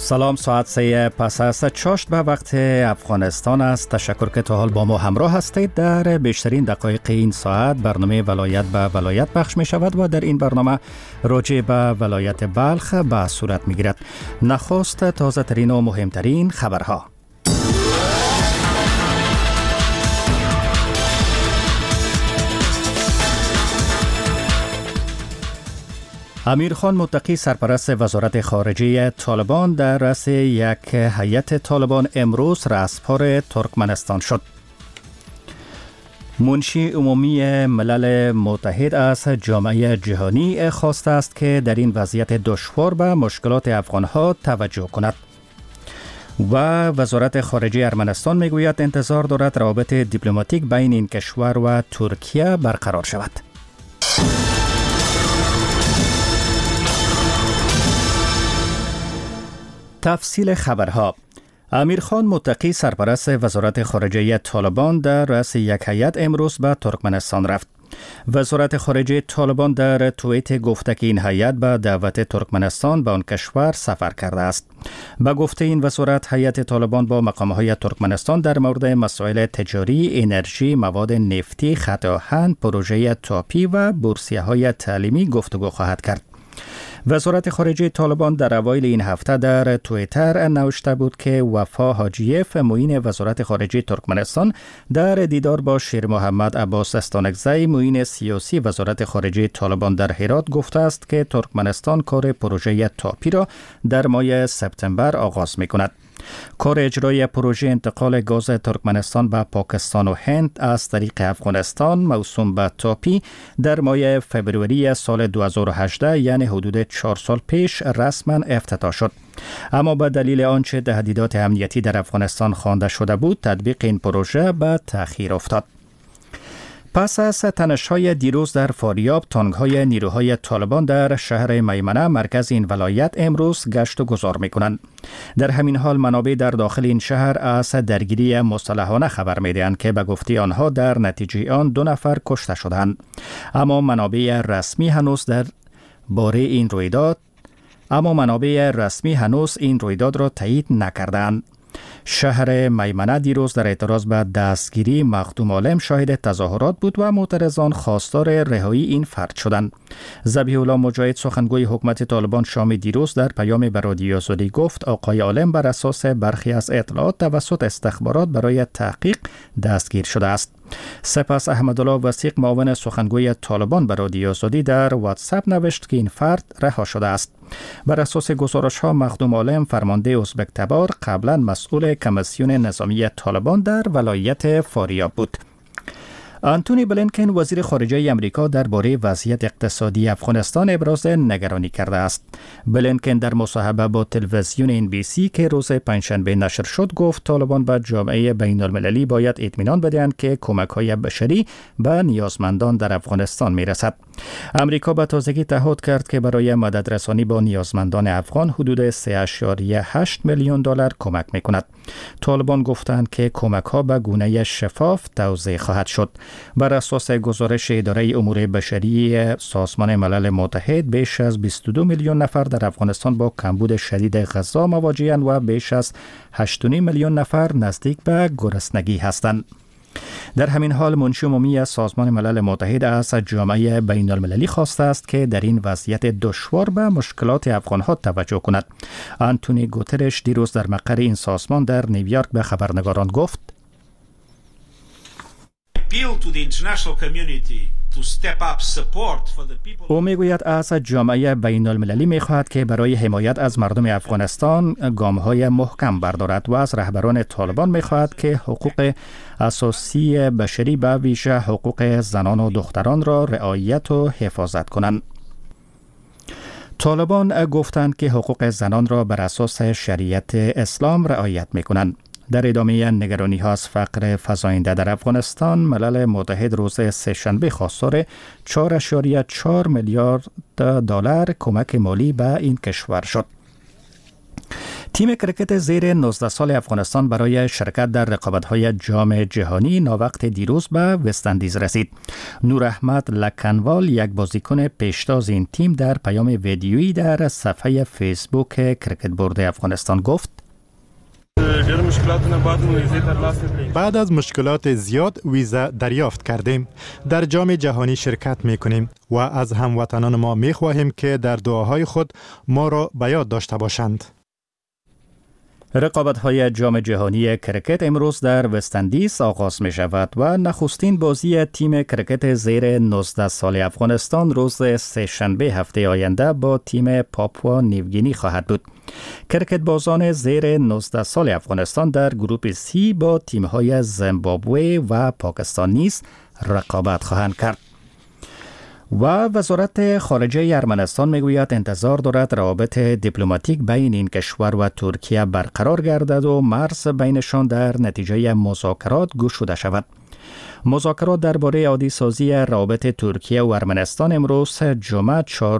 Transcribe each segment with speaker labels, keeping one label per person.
Speaker 1: سلام، ساعت 3 پس از چاشت به وقت افغانستان است. تشکر که تا حال با ما همراه هستید. در بیشترین دقایق این ساعت برنامه ولایت به ولایت پخش می شود و در این برنامه راجع به ولایت بلخ به صورت می گیرد. نخست تازه ترین و مهمترین خبرها. امیر خان متقی سرپرست وزارت خارجه طالبان در رأس یک هیئت طالبان امروز رأسپار ترکمنستان شد. منشی عمومی ملل متحد از جامعه جهانی خواسته است که در این وضعیت دشوار به مشکلات افغانها توجه کند. و وزارت خارجه ارمنستان میگوید انتظار دارد روابط دیپلماتیک بین این کشور و ترکیه برقرار شود. تفصیل خبرها. امیر خان متقی سرپرست وزارت خارجه طالبان در رأس یک هیئت امروز به ترکمنستان رفت. وزارت خارجه طالبان در توییت گفته که این هیئت به دعوت ترکمنستان به آن کشور سفر کرده است. به گفته این وزارت، هیئت طالبان با مقام‌های ترکمنستان در مورد مسائل تجاری، انرژی، مواد نفتی، خط آهن، پروژه تاپی و بورسیه‌های تعلیمی گفتگو خواهد کرد. وزارت خارجه طالبان در اوایل این هفته در توییتر نوشته بود که وفا حاجیف معین وزارت خارجه ترکمنستان در دیدار با شیر محمد عباس استانکزی معین سیاسی وزارت خارجه طالبان در هرات گفته است که ترکمنستان کار پروژه تاپی را در ماه سپتامبر آغاز می کند. کار اجرای پروژه انتقال گاز ترکمنستان به پاکستان و هند از طریق افغانستان موسوم به تاپی در ماه فبروری سال 2018 یعنی حدود 4 سال پیش رسما افتتاح شد. اما به دلیل آنچه تهدیدات امنیتی در افغانستان خوانده شده بود، تطبیق این پروژه به تأخیر افتاد. پس از تنش‌های دیروز در فاریاب، تانک‌های نیروهای طالبان در شهر میمنه مرکز این ولایت امروز گشت و گذار می‌کنند. در همین حال منابع در داخل این شهر از درگیری مسلحانه خبر می‌دهند که به گفته آنها در نتیجه آن 2 نفر کشته شدند. اما منابع رسمی هنوز این رویداد را تایید نکردند. شهر میمنه دیروز در اعتراض به دستگیری مخدوم عالم شاهد تظاهرات بود و معترضان خواستار رهایی این فرد شدند. ذبیح الله مجاهد سخنگوی حکومت طالبان شام دیروز در پیام به رادیو آزادی گفت آقای عالم بر اساس برخی از اطلاعات توسط استخبارات برای تحقیق دستگیر شده است. سپس احمدالله وثیق معاون سخنگوی طالبان به رادیو آزادی در واتساپ نوشت که این فرد رها شده است. بر اساس گزارش‌ها مخدوم عالم فرمانده ازبک تبار قبلا مسئول کمیسیون نظامی طالبان در ولایت فاریاب بود. آنتونی بلینکن وزیر خارجه آمریکا درباره وضعیت اقتصادی افغانستان ابراز نگرانی کرده است. بلینکن در مصاحبه با تلویزیون NBC که روز پنجشنبه نشر شد گفت طالبان به جامعه بین المللی باید اطمینان بدهند که کمک‌های بشری به نیازمندان در افغانستان می‌رسد. آمریکا به تازگی تعهد کرد که برای مددرسانی با نیازمندان افغان حدود 3.8 میلیون دلار کمک می‌کند. طالبان گفتند که کمک‌ها به گونه شفاف توزیع خواهد شد. بر اساس گزارش اداره امور بشری سازمان ملل متحد بیش از 22 میلیون نفر در افغانستان با کمبود شدید غذا مواجه‌اند و بیش از 8.5 میلیون نفر نزدیک به گرسنگی هستند. در همین حال منشی عمومی سازمان ملل متحد از جامعه بین المللی خواسته است که در این وضعیت دشوار به مشکلات افغانها توجه کند. آنتونی گوترش دیروز در مقر این سازمان در نیویورک به خبرنگاران گفت او میگوید از جامعه بین المللی میخواهد که برای حمایت از مردم افغانستان گام‌های محکم بردارد و از رهبران طالبان میخواهد که حقوق اساسی بشری به ویژه حقوق زنان و دختران را رعایت و حفاظت کنند. طالبان گفتند که حقوق زنان را بر اساس شریعت اسلام رعایت میکنند. در ادامه نگرانی ها از فقر فزاینده در افغانستان، ملل متحد روز سه‌شنبه خواستار 4.4 میلیارد دلار کمک مالی به این کشور شد. تیم کرکت زیر 19 سال افغانستان برای شرکت در رقابت‌های جام جهانی ناوقت دیروز به وست‌اندیز رسید. نور احمد لکنوال، یک بازیکن پیشتاز این تیم، در پیام ویدیویی در صفحه فیسبوک کرکت بورد افغانستان گفت:
Speaker 2: بعد از مشکلات زیاد ویزا دریافت کردیم. در جام جهانی شرکت می‌کنیم و از هموطنان ما می‌خواهیم که در دعاهای خود ما را به یاد داشته باشند.
Speaker 1: رقابت‌های جام جهانی کرکت امروز در وست‌اندیز آغاز می شود و نخستین بازی تیم کرکت زیر 19 سال افغانستان روز سه‌شنبه هفته آینده با تیم پاپوا نیوگینی خواهد بود. کرکت بازان زیر 19 سال افغانستان در گروپ سی با تیم‌های زیمبابوه و پاکستان نیز رقابت خواهند کرد. و وزارت خارجه ارمنستان میگوید انتظار دارد روابط دیپلماتیک بین این کشور و ترکیه برقرار گردد و مرز بینشان در نتیجه مذاکرات گشوده شود. مذاکرات درباره عادی سازی روابط ترکیه و ارمنستان امروز جمعه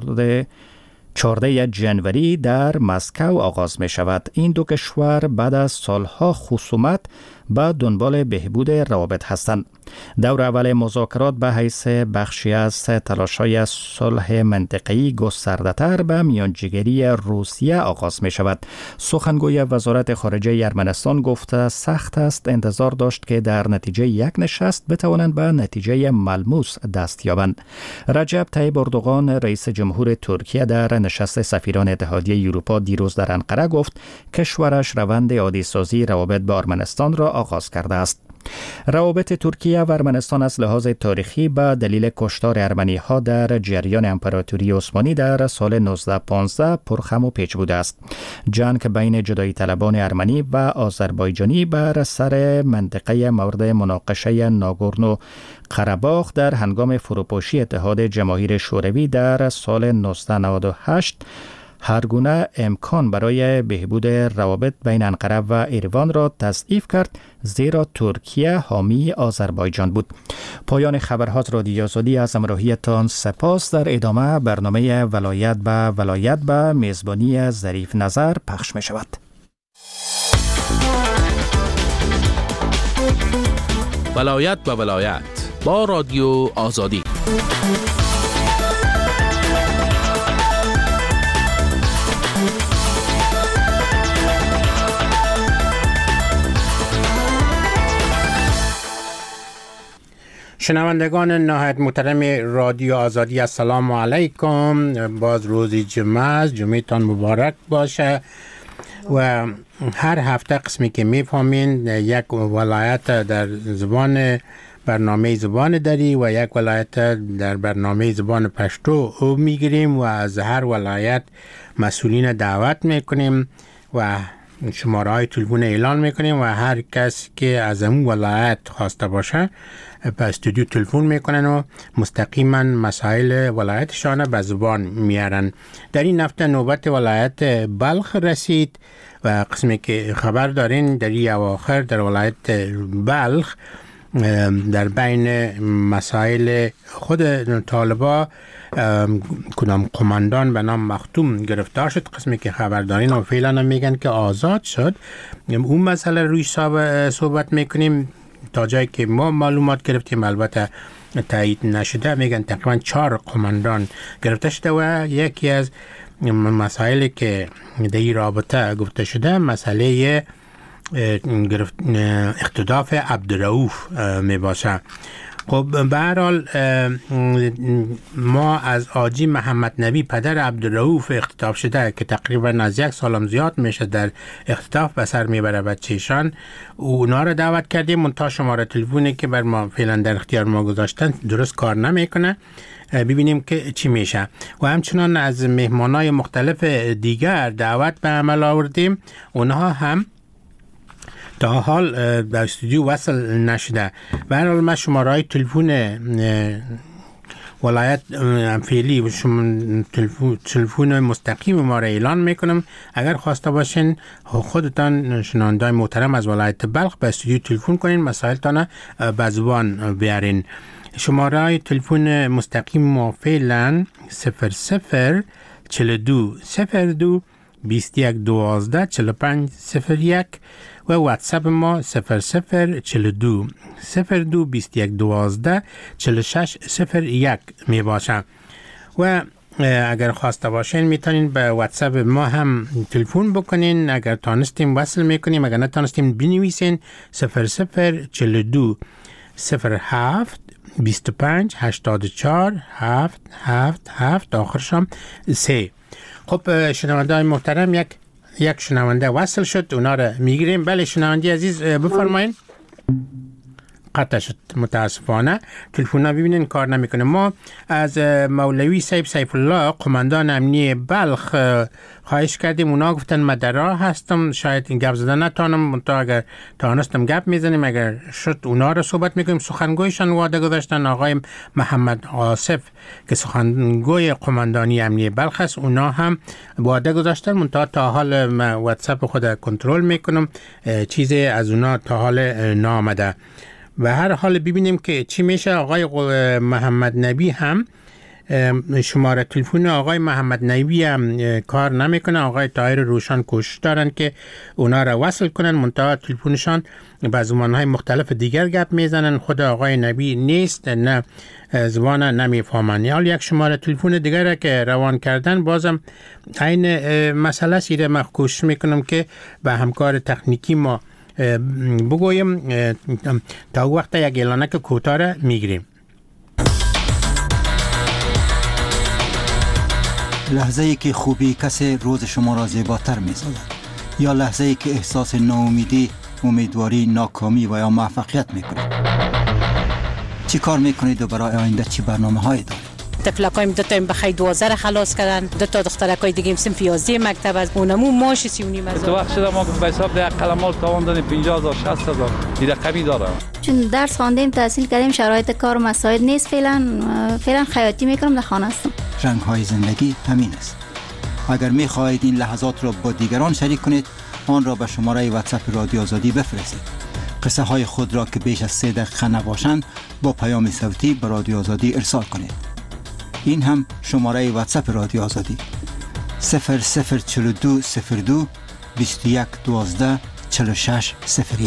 Speaker 1: 14 جنوری در مسکو آغاز می شود. این دو کشور بعد از سالها خصومت به دنبال بهبود روابط هستند. دور اول مذاکرات به حیث بخشی از تلاش‌های صلح منطقه‌ای گسترده‌تر به میانجیگری روسیه آغاز می شود. سخنگوی وزارت خارجه ارمنستان گفته سخت است انتظار داشت که در نتیجه یک نشست بتوانند به نتیجه ملموس دست یابند. رجب طیب اردوغان رئیس جمهور ترکیه در نشست سفیران اتحادیه اروپا دیروز در انقره گفت کشورش روند عادی‌سازی روابط با ارمنستان را آغاز کرده است. روابط ترکیه و ارمنستان از لحاظ تاریخی به دلیل کشتار ارمنی‌ها در جریان امپراتوری عثمانی در سال 1915 پرخم و پیچ بوده است. جنگ بین جدایی طلبان ارمنی و آذربایجانی بر سر منطقه مورد مناقشه ناگورنو قره‌باغ در هنگام فروپاشی اتحاد جماهیر شوروی در سال 1998 هر گونه امکان برای بهبود روابط بین انقره و ایروان را تضعیف کرد، زیرا ترکیه حامی آذربایجان بود. پایان خبرها رادیو آزادی از همراهیتان سپاس. در ادامه برنامه ولایت به میزبانی ظریف نظر پخش می شود.
Speaker 3: ولایت به ولایت با رادیو آزادی.
Speaker 4: شنوندگان نهایت محترم رادیو آزادی، السلام علیکم. باز روزی جمعه تان مبارک باشه و هر هفته قسمی که میفهمین یک ولایت در برنامه زبان دری و یک ولایت در برنامه زبان پشتو او میگیریم و از هر ولایت مسئولین دعوت میکنیم و شماره های تلفن اعلان میکنیم و هر کس که از اون ولایت خواسته باشه به استودیو تلفن میکنن و مستقیما مسائل ولایتشان به زبان میارن. در این هفته نوبت ولایت بلخ رسید و قسمی که خبر دارین در این اواخر در ولایت بلخ در بین مسائل خود طالبا کدام قماندان به نام مختوم گرفتار شد. قسمی که خبر دارین و فعلا میگن که آزاد شد. اون مسئله روی صحبت میکنیم تا جایی که ما معلومات گرفتیم، البته تایید نشده. میگن تقریبا 4 قماندان گرفته شده و یکی از مسائلی که در این رابطه گفته شده مسئله اختطاف عبدالرؤوف می باشه. خب به هر حال ما از آجی محمد نبی پدر عبدالرؤوف اختطاف شده که تقریبا از 1 سالم زیاد میشه در اختطاف به سر میبره بچه‌شان، اونا رو دعوت کردیم. منتها شماره تلفنی که بر ما فعلا در اختیار ما گذاشتن درست کار نمیکنه. ببینیم که چی میشه. و همچنان از مهمانای مختلف دیگر دعوت به عمل آوردیم، اونها هم تا حال در استودیو وصل نشده. به هر حال من شماره‌های تلفن ولایت فعلی و تلفن مستقیم ما را اعلان میکنم. اگر خواسته باشین خودتان شنونده‌های محترم از ولایت بلخ به استودیو تلفن کنین، مسائلتان به زبان بیارین. شماره‌های تلفن مستقیم ما فعلا 00 42 02 2112 4501 و واتساپ ما 0042 02 2112 4601 می باشه. و اگر خواسته باشین میتونین به واتساپ ما هم تلفن بکنین. اگر تانستیم وصل میکنیم، اگر نتانستیم بنویسین 0042 07 25 84 7 7 7 آخرشم 3. خب شنونده محترم، یک شنونده وصل شد، اونا رو میگیریم. بله شنونده عزیز بفرمایین. قطع شد متاسفانه، تلفن ها ببینین کار نمیکنه. ما از مولوی سیف الله قماندان امنی بلخ خواهش کردیم، اونا گفتن من در راه هستم، شاید این گپ زدن نتانم، منتها اگر تانستم گپ میزنیم، اگر شد اونا رو صحبت میکنیم. سخنگویشان وعده گذاشتن، آقای محمد آصف که سخنگوی قماندانی امنی بلخ است، اونا هم وعده گذاشتن، منتها تا حال من واتساپ خود کنترل میکنم، چیزی از اونا تا حال نامده. و هر حال ببینیم که چی میشه. آقای محمد نبی هم شماره تلفن آقای محمد نبی هم کار نمیکنه. آقای طاهر روشن کوشش دارن که اونا را وصل کنن، منتها تلفنشان به زبانهای مختلف دیگر گپ میزنن. خود آقای نبی نیست، نه زبان نمیفهمن. یا یک شماره تلفن دیگر که روان کردن، بازم این مسئله سیره من کوشش میکنم که به همکار تکنیکی ما بگویم تا وقت یک اعلانه که کوتاه را میگیریم.
Speaker 5: لحظه ای که خوبی کسی روز شما را زیباتر می‌سازد، یا لحظه ای که احساس ناامیدی، امیدواری، ناکامی و یا موفقیت میکنید. چی کار میکنید و برای آینده چی برنامه‌هایی دارید؟
Speaker 6: طفلکایم دو تا بخی 12 را خلاص کردن، دو تا دخترکای دیگه صنف 11 مکتب از اونمو ماش 39 هزار.
Speaker 7: تو وقت شده ما به حساب ده قلمال تاوان دادیم 50000 60000 این رقمی داره.
Speaker 8: چون درس خواندیم، تحصیل کردیم، شرایط کار مساعد نیست، فعلا خیاطی میکنم، در خانه هستم.
Speaker 5: رنگ های زندگی همین است. اگر میخواهید این لحظات را با دیگران شریک کنید، آن را به شماره واتساپ رادیو آزادی بفرستید. قصه های خود را که بیش از 3 دقیقه نباشند با پیام صوتی به رادیو آزادی ارسال کنید. این هم شماره واتساپ رادیو آزادی 0042 02 21 12 46 01.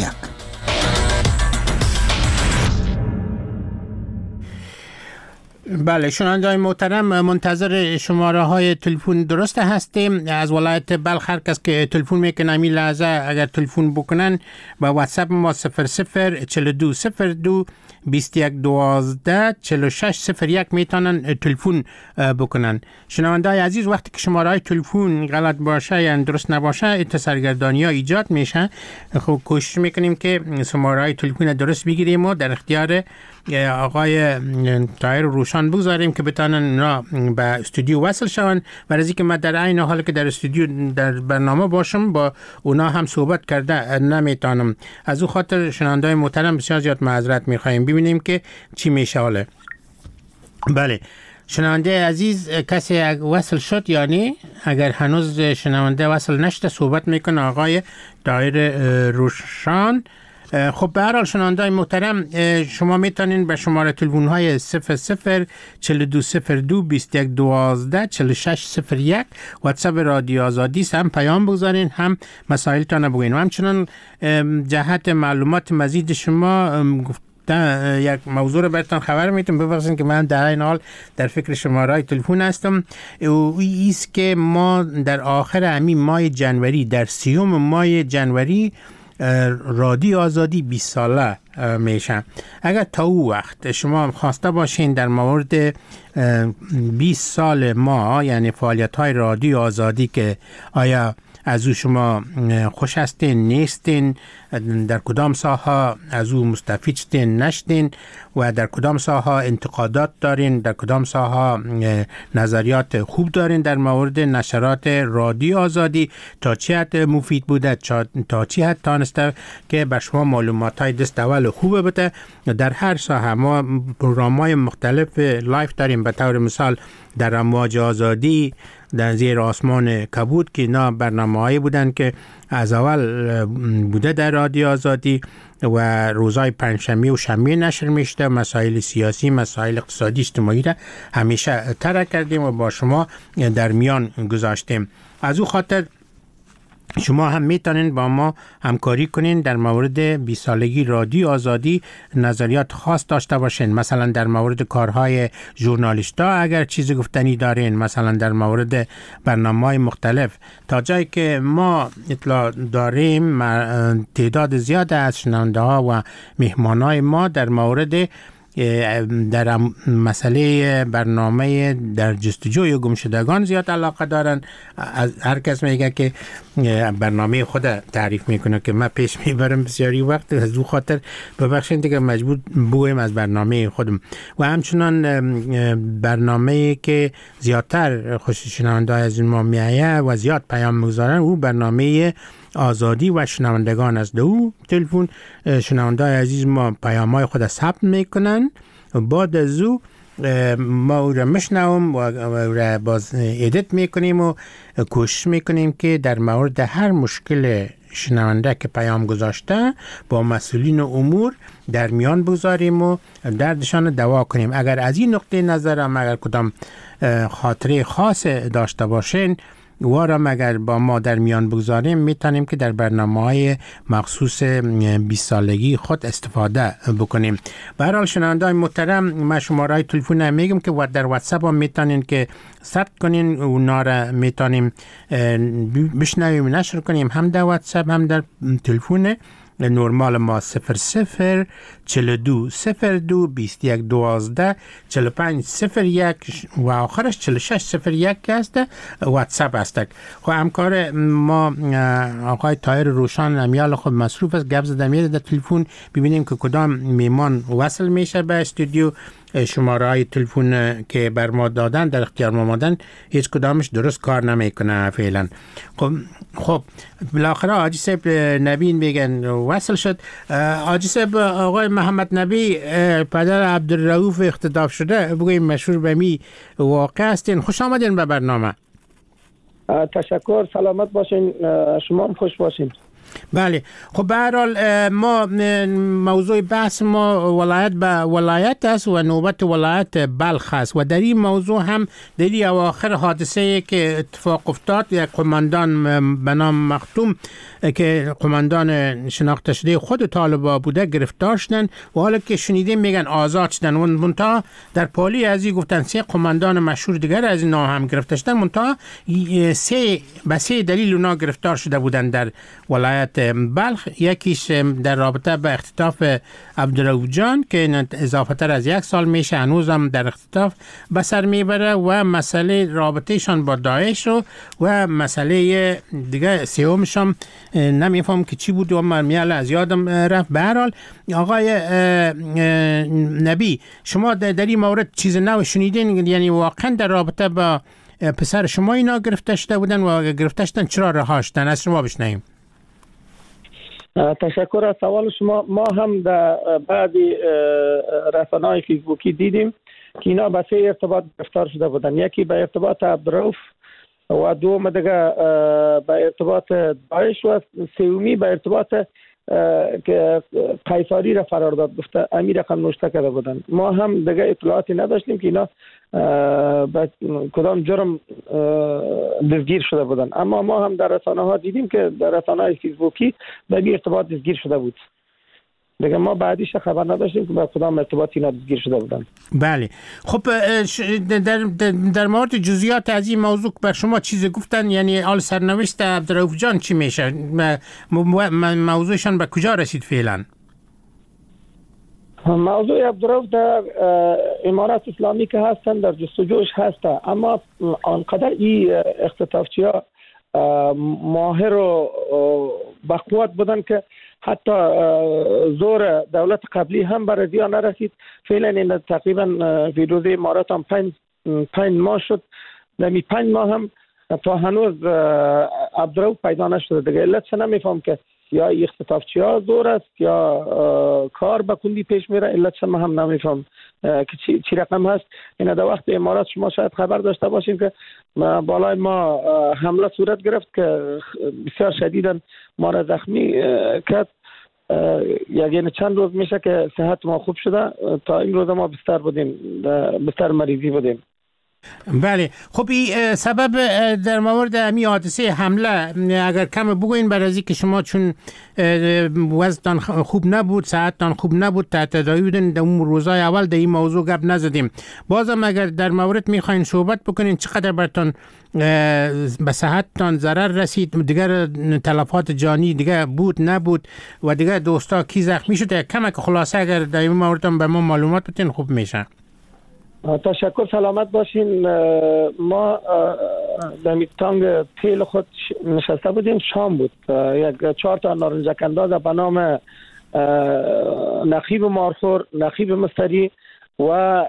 Speaker 4: بله شنوندگان محترم، منتظر شماره های تلفن درست هستیم از ولایت بلخ. هر کس که تلفن میکنه همین لحظه اگر تلفن بکنن با واتساپ ما 0042 02 21 12 46 01 میتونن تلفن بکنن. شنوندگان عزیز، وقتی که شماره های تلفن غلط باشه یا درست نباشه این سرگردانی ها ایجاد میشه. خب کوشش میکنیم که شماره های تلفن درست بگیریم و در اختیار آقای طاهر روشن بگذاریم که بتانن اونا به استودیو وصل شون. برای اینکه من در عین حال که در استودیو در برنامه باشم با اونا هم صحبت کرده نمیتونم. از او خاطر شنونده‌های محترم بسیار زیاد معذرت میخوایم. ببینیم که چی میشه حاله. بله شنونده عزیز، کسی وصل شد یا نه؟ اگر هنوز شنونده وصل نشده صحبت میکنه آقای طاهر روشن. خب به هر حال شنونده‌های محترم، شما میتونین به شماره تلفن های 004202 21 12 46 01 واتساپ رادیو آزادی هم پیام بگذارین، هم مسائلتان بگوین. و همچنان جهت معلومات مزید شما یک موضوع رو براتون خبر میتونم. ببخشید که من در این حال در فکر شماره‌های تلفن هستم. ایست که ما در آخر همین ماه جنوری، در 30 ماه جنوری رادیو آزادی 20 ساله میشه. اگر تا او وقت شما خواسته باشین در مورد 20 سال ما، یعنی فعالیت های رادیو آزادی که آیا از او شما خوش هستین نیستین، در کدام ساحه از او مستفید شدین نشدین و در کدام ساحه انتقادات دارین، در کدام ساحه نظریات خوب دارین در مورد نشرات رادیو آزادی، تا چه حد مفید بوده، تا چه حد تانسته که به شما معلومات های دست اول خوبه بده. در هر ساحه ما پروگرام های مختلف لایف داریم. به طور مثال در امواج آزادی، در زیر آسمان کبود که اینا برنامه‌هایی بودن که از اول بوده در رادیو آزادی و روزهای پنجشنبه و شنبه نشر میشده. مسائل سیاسی، مسائل اقتصادی، اجتماعی را همیشه طرح کردیم و با شما در میان گذاشتیم. از او خاطر شما هم میتونین با ما همکاری کنین در مورد 20 سالگی رادیو آزادی نظریات خاص داشته باشین. مثلا در مورد کارهای ژورنالیستا اگر چیزی گفتنی دارین، مثلا در مورد برنامه‌های مختلف، تا جایی که ما اطلاع داریم تعداد زیاد از شنونده ها و مهمانای ما در مورد در مسئله برنامه در جستجوی گمشدگان زیاد علاقه دارن. هر کس میگه که برنامه خود تعریف میکنه که من پیش میبرم بسیاری وقت، از دو خاطر ببخشید دیگه مجبور بگویم از برنامه خودم. و همچنان برنامه که زیادتر خوش شنونده از ما میایه و زیاد پیام میگذارن، او برنامه آزادی و شنوندگان است. دو تلفن شنونده عزیز ما پیام‌های خود ثبت میکنن، بعد از او ما او را میشنویم و را باز ادیت میکنیم و کوشش میکنیم که در مورد هر مشکل شنونده که پیام گذاشته با مسئولین امور در میان بگذاریم و دردشان دوا کنیم. اگر از این نقطه نظر هم اگر کدام خاطره خاص داشته باشین وارم اگر با ما در میان بگذاریم، میتونیم که در برنامه‌های مخصوص 20 سالگی خود استفاده بکنیم. به هر حال شنوندگان محترم، من شماره‌های تلفن میگم که در واتساپ هم میتونین که ثبت کنین، اونا را میتونیم بشنویم نشر کنیم، هم در واتساپ هم در تلفن نورمال ما 00 42 02 21 12 45 01 و آخرش 46 01 است واتساپ است. خب همکار ما آقای طاهر روشان امیال خود مصروف است، گپ زده میره در تلفن ببینیم که کدام میمان وصل میشه به استودیو. شماره های تلفن که بر ما دادن در اختیار ما دادن هیچ کدامش درست کار نمیکنه فعلا. خب بالاخره حاجی صاحب نبی میگن وصل شد. حاجی صاحب، آقای محمد نبی پدر عبدالرؤوف اختطاف شده، بگویم مشهور به می واقع هستین، خوش آمدین به برنامه.
Speaker 9: تشکر، سلامت باشین، شما هم خوش باشین.
Speaker 4: بله. خب به هر حال ما موضوع بحث ما ولایت به ولایت است و نوبت ولایت بلخ است و در این موضوع هم در این اواخر حادثه که اتفاق افتاد، یک قماندان به نام مختوم که قماندان شناخته شده خود طالبا بوده گرفتار شدن و حالا که شنیدیم میگن آزاد شدن. و منتها در پالی از این گفتن 3 قماندان مشهور دیگر از این هم گرفته شدن، منتها 3 دلیل اونا گرفتار شده بودن در ولایت بلخ. یکیش در رابطه به اختطاف عبدالرؤوف جان که اضافه تر از 1 سال میشه هنوزم در اختطاف به سر میبره و مسئله رابطهشان با داعش و مسئله دیگه سومشم نمیفهم که چی بود و میال از یادم رفت. به هر حال آقای نبی، شما در این مورد چیز نو شنیدین؟ یعنی واقعا در رابطه با پسر شما اینا گرفته شده بودن و گرفته شدن چرا رها شدن؟ از شما بشنویم.
Speaker 9: تشکر از سوال شما. ما هم در بعضی رسانه‌های فیسبوکی دیدیم که اینا به 3 ارتباط گرفتار شده بودن. یکی به ارتباط عبدالرؤوف و دوم دیگه به ارتباط داعش و سومی به ارتباط که قیصری را فرار داد، گفته امیر رقم نوشته کرده بودن. ما هم دیگه اطلاعاتی نداشتیم که اینا به کدام جرم دستگیر شده بودن، اما ما هم در رسانه ها دیدیم که در رسانه های فیسبوکی به این ارتباط دستگیر شده بود. دیگه ما بعدیش خبر نداشتیم که به کدام ارتباط اینا دستگیر شده بودن.
Speaker 4: بله. خب در مورد جزئیات از این موضوع بر شما چیزی گفتن؟ یعنی آل سرنوشت عبدالرؤوف جان چی میشه؟ موضوعشان به کجا رسید فعلا؟
Speaker 9: موضوع عبدالرؤوف در امارات اسلامی که هستن در جستجوش هسته، اما آنقدر این اختطافچی‌ها ماهر و بقوت بودن که حتی زور دولت قبلی هم بر زیان نرسید. فعلا این تقریبا ویروز امارات هم 5 ماه شد، نمی 5 ماه هم تا هنوز عبدالرؤوف پیدا نشده. دیگه علت نمیفهم که یا اختطافچی‌ها زور است یا کار به کندی پیش میره، علت ما هم نمیفهم که چی رقم هست. این در وقت امارات شما شاید خبر داشته باشین که بالای ما حمله صورت گرفت که بسیار شدیداً ما را زخمی کرد. یعنی چند روز میشه که صحت ما خوب شده، تا این روز ما بستر بودیم، بستر مریضی بودیم.
Speaker 4: بله. خب این سبب در مورد امی حادثه حمله اگر کم بگوین برای از که شما چون وضعتان خوب نبود، صحتتان خوب نبود، تحت تداوی بودین، در اون روزای اول در این موضوع گپ نزدیم. بازم اگر در مورد میخواین صحبت بکنین چقدر برتان به صحتتان ضرر رسید، دیگر تلفات جانی دیگر بود نبود و دیگر دوستا کی زخمی شد، کمک خلاصه اگر در این مورد به ما معلومات بتین خوب میشه.
Speaker 9: تشکر، سلامت باشین. ما در میتانگ تیل خود نشسته بودیم، شام بود. یک 4 تا نارنجک انداز به نام نقیب مارخور، نقیب مستری و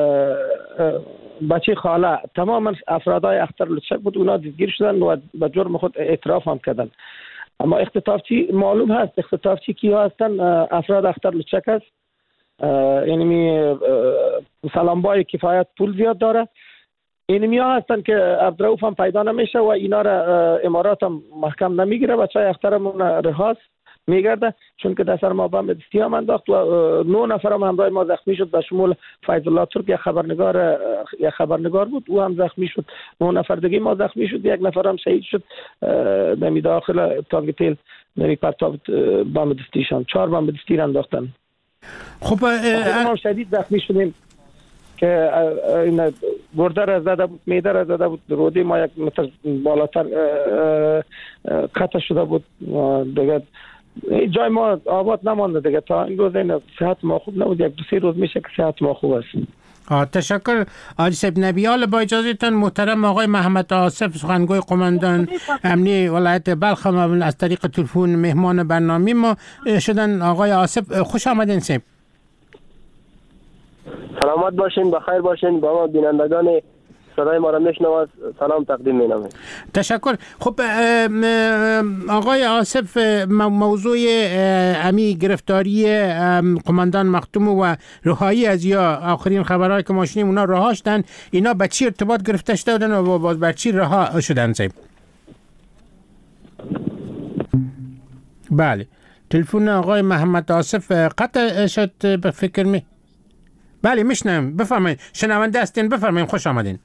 Speaker 9: بچه خاله، تماما افرادای اختر لچک بود. اونا دیدگیر شدن و به جرم خود اعتراف هم کردن. اما اختطافچی معلوم هست اختطافچی کیا هستن؟ افراد اختر لچک است. یعنی سلامبای کفایت پول زیاد داره. اینمی ها هستن که عبدالرؤوف هم پیدا نمیشه و اینا را امارات هم محکم نمیگیره. بچه های اخترمون رهاست میگرده چون که دستر ما بم دستی هم انداخت و 9 نفر هم همراه ما زخمی شد، به شمول فیض الله ترک یک خبرنگار بود، او هم زخمی شد. 9 نفر دیگه ما زخمی شد، یک نفر هم شهید شد در داخل تانک تیل نمی پرتاب بم دستیشان. 4 بم دستی را انداختن.
Speaker 4: خب
Speaker 9: ما شدید زخمی شدیم که این گرده را زده بود، معده را زده بود، روده ما 1 متر بالاتر قطع شده بود. دیگه جای ما آباد نمانده دیگه. تا این روز این صحت ما خوب نبود، 1-2-3 روز میشه که صحت ما خوب است.
Speaker 4: تشکر آقای صاحب نبیال. با اجازهتان محترم آقای محمد آصف، سخنگوی قماندان امنی ولایت بلخ از طریق تلفن مهمان برنامه ما شدن. آقای آصف خوش آمدین. صاحب
Speaker 10: سلامت باشین، بخیر باشین. با ما بینندگان صدای ما را میشنوند سلام تقدیم مینامم.
Speaker 4: تشکر. خب آقای آصف، موضوع امی گرفتاری قماندان مختوم و رهایی از یا آخرین خبرهایی که ما شنیدیم اونا رها شدن، اینا به چی ارتباط گرفته شدن و باز بر چی رها شدن؟ صاحب بله، تلفن آقای محمد آصف قطع شد به فکر می. بله میشنم، بفرمایید. شنونده هستین، بفرمایید. خوش آمدین.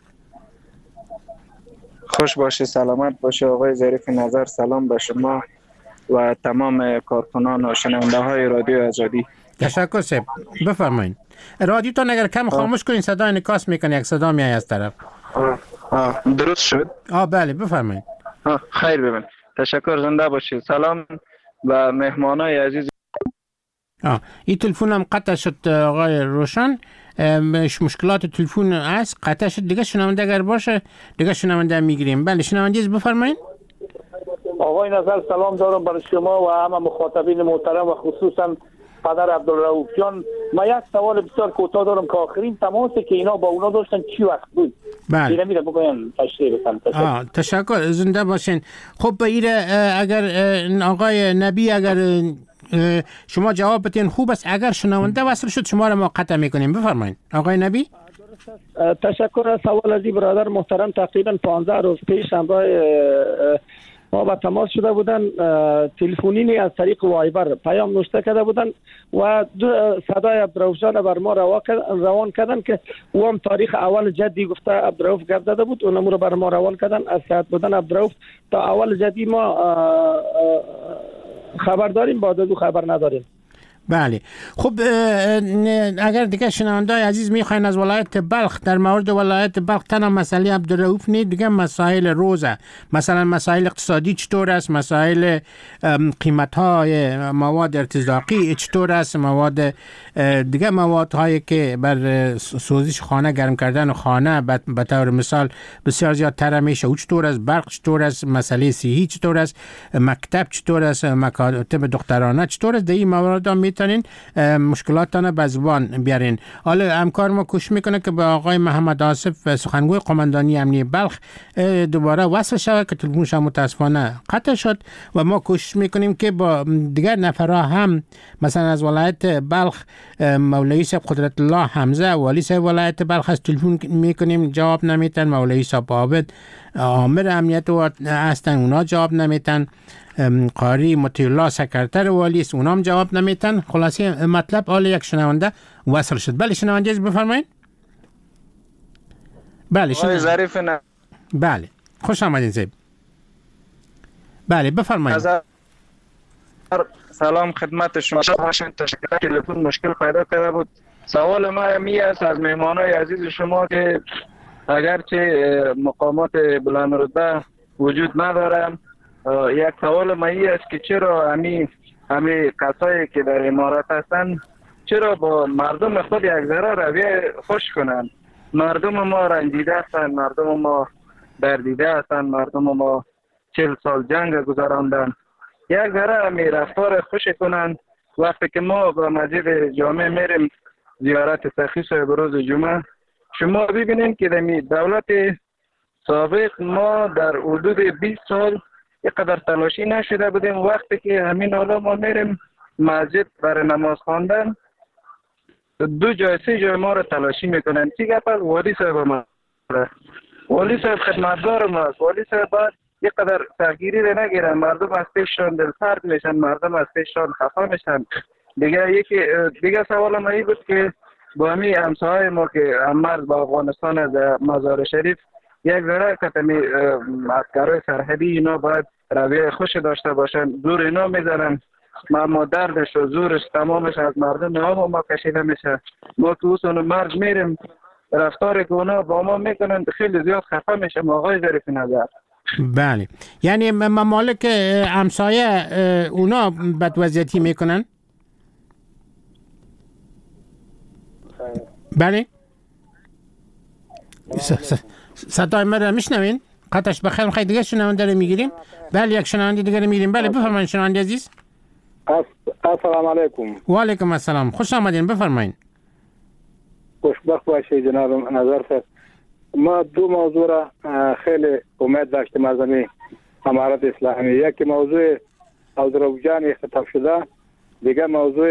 Speaker 11: خوش باشه، سلامت باشه آقای ظریف نظر. سلام به شما و تمام کارکنان و شنونده های رادیو آزادی.
Speaker 4: تشکر صاحب، بفرمایید. رادیوتون اگر کم خاموش کنین صدا انعکاس میکنه، یک صدا میای از طرف.
Speaker 11: درست شد؟
Speaker 4: بله بفرمایید.
Speaker 11: خیر ببین. تشکر، زنده باشید. سلام و مهمانای عزیز.
Speaker 4: این تلفن هم قطع شد آقای روشن. مشکلات تلفن است، قطع شد. دیگه شنونده اگر باشه دیگه شنونده میگیریم. بله شنونده بفرمایید.
Speaker 10: آقای نظر سلام دارم برای شما و همه مخاطبین محترم و خصوصا پدر عبدالرؤوف جان. ما یک سوال بسیار کوتاه دارم که آخرین تماسی که اینا با اونا داشتن چی وقت بود؟
Speaker 4: بله.
Speaker 10: اینا میره بگوین تشریح بکنم.
Speaker 4: تشکر، زنده باشین. خب اگر آقای نبی اگر شما جواب بدین خوب است، اگر شنونده وصل شد شما را ما قطع میکنیم. بفرمایید آقای نبی.
Speaker 9: تشکر از سوال از برادر محترم. تقریبا 15 روز پیش همراه ما با تماس شده بودن، تلفنی از طریق وایبر پیام نوشته کرده بودن و صدای عبدالرؤوف جان بر ما روان کردن که او هم تاریخ اول جدی گفته عبدالرؤوف گپ زده بود، اونم رو بر ما روان کردن. از صحت بودن عبدالرؤوف تا اول جدی ما خبر داریم، بعد از او خبر نداریم.
Speaker 4: بله. خب اگر دیگه شنوندای عزیز میخواین از ولایت بلخ، در مورد ولایت بلخ تنها مسئله عبدالرؤوف نیست، دیگه مسائل روزه، مثلا مسائل اقتصادی چطور است، مسائل قیمت‌های مواد ارتزاقی چطور است، دیگه موادهایی که بر سوزش خانه، گرم کردن خانه به طور مثال بسیار زیادتر میشه، او چطور است، برق چطور است، مسئله صحی چطور است، مکتب چطور است، مکاتب دخترانه چطور است. در این موارد میتونین مشکلاتتان به زبان بیارین. حالا همکار ما کوشش میکنه که به آقای محمد آصف، سخنگوی قماندانی امنی بلخ، دوباره وصل شود که تلفنش متاسفانه قطع شد و ما کوشش میکنیم که با دیگر نفرها هم، مثلا از ولایت بلخ مولوی صاحب قدرت الله حمزه، والی صاحب ولایت بلخ، از تلفن میکنیم جواب نمیتن. مولوی صاحب عابد آمر امنیت و هستن، اونا جواب نمیتن. قاری مطیع الله سکرتر والی است، اونام جواب نمیتن. خلاصه مطلب حال یک شنونده وصل شد. بله شنونده بفرمایید. بله
Speaker 11: آقای ظریف
Speaker 4: بله خوش آمدین زیب. بله بفرمایید.
Speaker 11: سلام خدمت شما. تشکر. تلفن مشکل پیدا کرده بود. سوال ما می است از مهمانای عزیز شما که اگرچه مقامات بلند رتبه وجود ندارن، یک سوال ما است که چرا همین کسایی که در امارات هستن چرا با مردم خود یک ذره رویه خوش کنن؟ مردم ما رنجیده هستن، مردم ما دردیده هستن، مردم ما 40 سال جنگ گذراندن. یک ذره همین رفتار خوش کنن. وقتی که ما به مسجد جامع میریم زیارت سخی صاحب روز جمعه، شما ببینید که در دولت سابق ما در حدود 20 سال اینقدر تلاشی نشده بودیم. وقتی که همین حالا ما میریم مسجد برای نماز خواندن 2 جای 3 جای ما رو تلاشی میکنن. چی گپ است؟ والی صاحب ما، والی صاحب خدمتگار ماست. والی صاحب باید اینقدر سرگیری رو نگیرن. مردم از پیششان دلسرد میشن، مردم از پیششان خفا میشن. دیگه سوال ما این بود که با همین همسایه ما که مرز با افغانستان از مزار شریف یک ذره کتمی عسکرای سرحدی اینا باید رویه خوش داشته باشن. زور اینا میزنن، ما دردش و زورش تمامش از مردم ما کشیده میشه. ما که اوسون مرز میریم رفتار که اونا با ما میکنن خیلی زیاد خفه میشه. آقای ظریف نظر.
Speaker 4: بله یعنی ممالک همسایه اونا بد وضعیتی میکنن؟ بله صدای من رو میشنوین؟ قطعش بخیر. خیلی دیگه شنونده رو میگیریم. بله یک شنونده دیگه رو میگیریم. بله بفرمایید شنونده عزیز.
Speaker 12: السلام علیکم.
Speaker 4: و علیکم السلام. خوش آمدین. بفرمایید.
Speaker 12: خوشبخت باشید جناب نظر صاحب. ما 2 موضوع را خیلی امید داشتیم از امارات اسلامی. یکی موضوع آذربایجان اختطاف شده، دیگه موضوع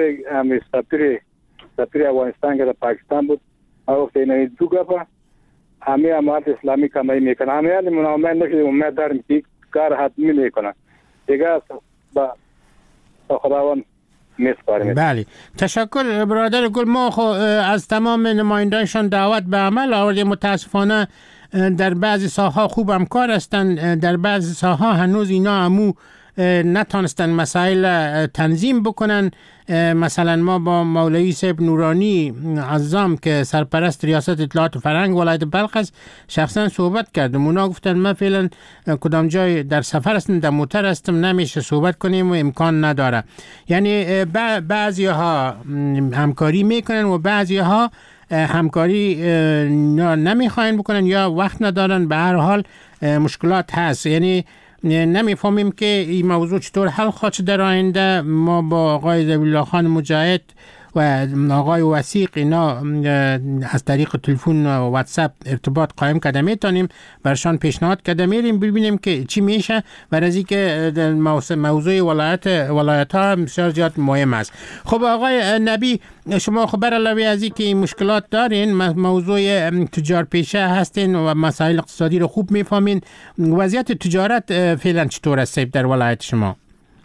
Speaker 12: سفیر افغانستان که در پاکستان بود. وقتی این 2 گپا همه امارات اسلامی کمایی میکنه. همه منامه نشده امید داریم که کار حتمی میکنن. دیگه با خداوند میسپاریم.
Speaker 4: بله تشکر برادر گل. ما از تمام نماینده‌شان دعوت به عمل آوردیم. متاسفانه در بعضی ساحات خوب همکار هستند، در بعضی ساحات هنوز اینا همو نتانستن مسائل تنظیم بکنن. مثلا ما با مولوی صاحب نورانی عظام که سرپرست ریاست اطلاعات فرهنگ ولایت بلخ است شخصا صحبت کردم. اونا گفتن ما فعلا کدام جای در سفر هستم، در موتر هستم، نمیشه صحبت کنیم و امکان نداره. یعنی بعضی ها همکاری میکنن و بعضی ها همکاری نمیخواین بکنن یا وقت ندارن. به هر حال مشکلات هست. یعنی نمیفهمیم که این موضوع چطور حل خواهد شد در آینده. ما با آقای ذبیحالله خان مجاهد و آقای وثیق اینا از طریق تلفن و واتساپ ارتباط قائم کرده میتونیم برشان پیشنهاد کرده میریم ببینیم که چی میشه. برای که موضوع ولایت ها بسیار زیاد مهم است. خب آقای نبی شما خبر علاوه از اینکه این مشکلات دارین، موضوع تجار پیشه هستین و مسائل اقتصادی رو خوب میفهمین، وضعیت تجارت فعلا چطور است در ولایت شما؟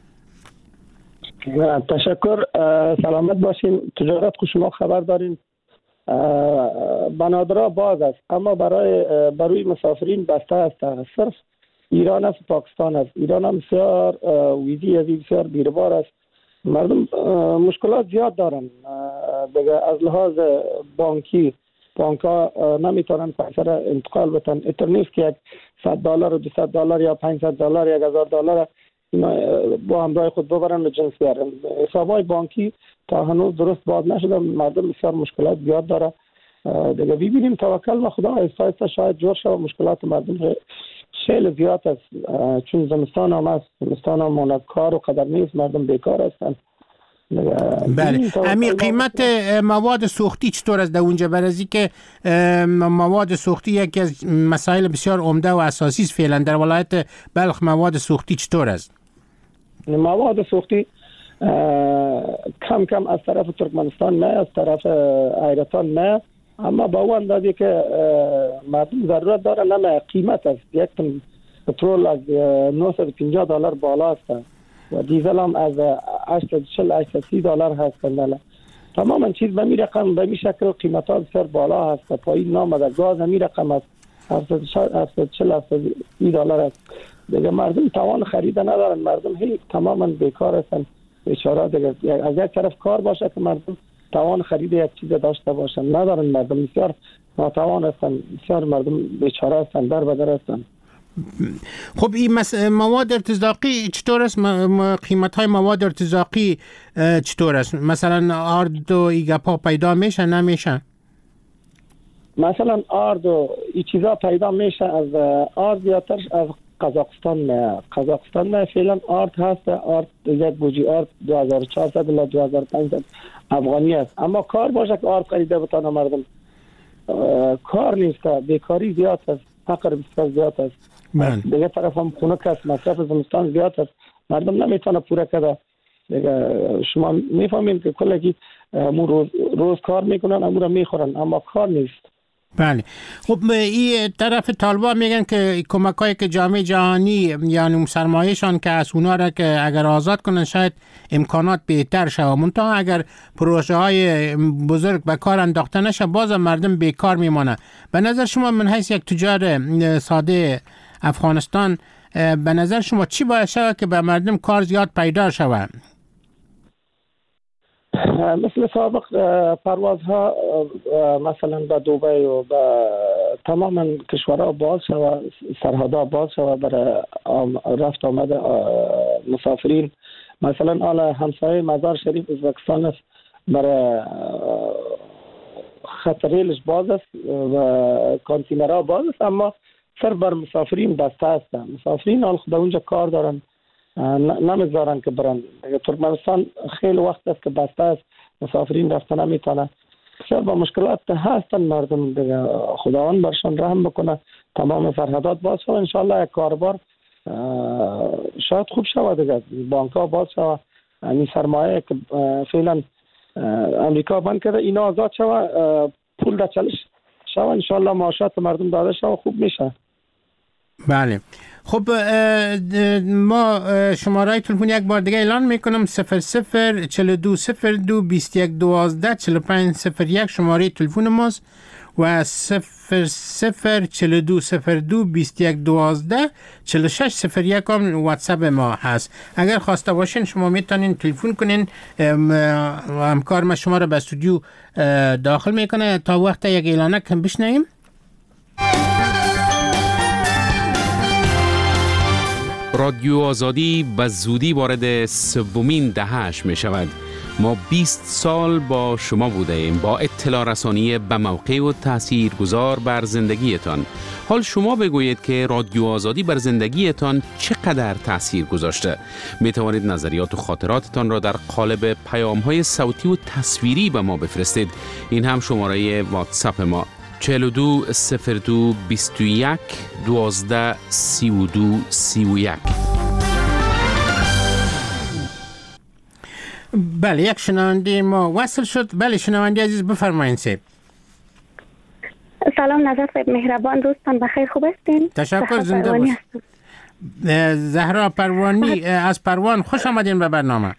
Speaker 9: تشکر. سلامت باشین. تجارت که شما خبر دارین بنادرها باز است، اما برای مسافرین بسته است. صرف ایران است، پاکستان است. ایران هم بسیار ویزی از بسیار دیربار است. مردم مشکلات زیاد دارن دیگه. از لحاظ بانکی بانک‌ها نمیتونن پیسه را انتقال بتن. اینطور نیست که $100 و $200 یا $500 یا $1000 اینا با همراه خود ببرن و جنس بیارن. حسابای بانکی تا هنوز درست باز نشده. مردم بسیار مشکلات زیاد داره دیگه. ببینیم توکل به خدا آهسته شاید جور شه. مشکلات مردم خیلی زیاد است چون زمستان هم است. زمستان هم ماند کار و قدر نیست، مردم بیکار هستند.
Speaker 4: بله همین قیمت مواد سوختی چطور است در اونجا؟ برای که مواد سوختی یکی از مسائل بسیار عمده و اساسی است فعلا در ولایت بلخ. مواد سوختی چطور است؟
Speaker 9: مواد سوختی کم کم از طرف ترکمنستان نه، از طرف ایران نه، اما با اون اندازه که مردم ضرورت داره نه. قیمت است. یک تن پترول از $950 بالا است و دیزل هم از $830 هست. تماما چیز به می رقم به می شکل قیمت ها بسیار بالا هست. پایین نامده. گاز همی رقم است. $740 است. دیگه مردم توان خرید ندارن، مردم هی تماما بیکار هستن بیچاره. دیگه از یک طرف کار باشه که مردم توان خرید یک چیز داشته باشن، ندارن، مردم بسیار ناتوان هستن، بسیار مردم بیچاره هستن، در بدر هستن.
Speaker 4: خب این مواد ارتزاقی چطور است؟ قیمت های مواد ارتزاقی چطور است؟ مثلا آرد و ایگپا پیدا میشه نمیشه؟
Speaker 9: مثلا آرد و این چیزا پیدا میشه از آرد زیادتر از قزاقستان فعلا آرد هست. آرد یک بوجی آرد 2400 الی 2500 افغانی است. اما کار باشه که آرد خریده بتانه مردم، کار نیست، بیکاری زیاد است، فقر بسیار زیاد است. دیگه طرف هم خنک است، مصرف زمستان زیاد است، مردم نمیتونه پوره کنه. دیگه شما میفهمید که کلگی روز کار میکنن، امورا میخورن، اما کار نیست.
Speaker 4: بله. خب این طرف طالبان میگن که کمکایی که جامعه جهانی یعنی سرمایه‌شان که از اونا را که اگر آزاد کنن شاید امکانات بهتر شود، منتها اگر پروژه های بزرگ به کار انداخته نشه باز مردم بیکار میمانه. به نظر شما من حیث یک تجار ساده افغانستان به نظر شما چی باید شود که به مردم کار زیاد پیدا شود؟
Speaker 9: مثل سابق پروازها مثلا به دبی و به تمام کشورها باز شود، سرحدها باز شود برای رفت آمد مسافرین. مثلا حالا همسایه مزار شریف ازبکستان است، برای خط ریلش باز است و کانتینرها باز است، اما صرف بر مسافرین بسته است. مسافرین حال خود اونجا کار دارن، نمیذارن که برن. ترکمنستان خیلی وقت است که بسته است، مسافرین رفتن نمیتونه. بسیار با مشکلات هستن مردم. دیگه خداوند برشان رحم بکنه، تمام سرحدات باز شود، انشالله یک کاربار شاید خوب شود. دیگه بانک ها باز شود، این سرمایه که فعلا امریکا بند کرده اینا آزاد شود، پول در چالش شود، انشالله معاشات مردم داده شود، خوب میشه.
Speaker 4: بله. خب ما شماره تلفن یک بار دیگه اعلان میکنم: 00420221124501 شماره تلفن ماست و 00420221124601 هم واتساپ ما هست. اگر خواسته باشین شما میتونین تلفن کنین و همکار ما شما رو به استودیو داخل میکنه تا وقت یک اعلانه کم بشنویم.
Speaker 3: رادیو آزادی به زودی وارد سومین دهه‌اش می شود. ما 20 سال با شما بوده ایم، با اطلاع رسانی به موقع و تاثیرگذار بر زندگیتان. حال شما بگویید که رادیو آزادی بر زندگیتان چقدر تاثیر گذاشته. می توانید نظریات و خاطراتتان را در قالب پیام‌های صوتی و تصویری به ما بفرستید. این هم شماره واتساپ ما 420221123231.
Speaker 4: بله، یک شنونده ما وصل شد. بله شنونده عزیز بفرمایید.
Speaker 13: سلام نظر صاحب، مهربان، روزتان بخیر، خوب هستین؟
Speaker 4: تشکر، زنده باشید. زهرا پروانی از پروان، خوش آمدین به برنامه.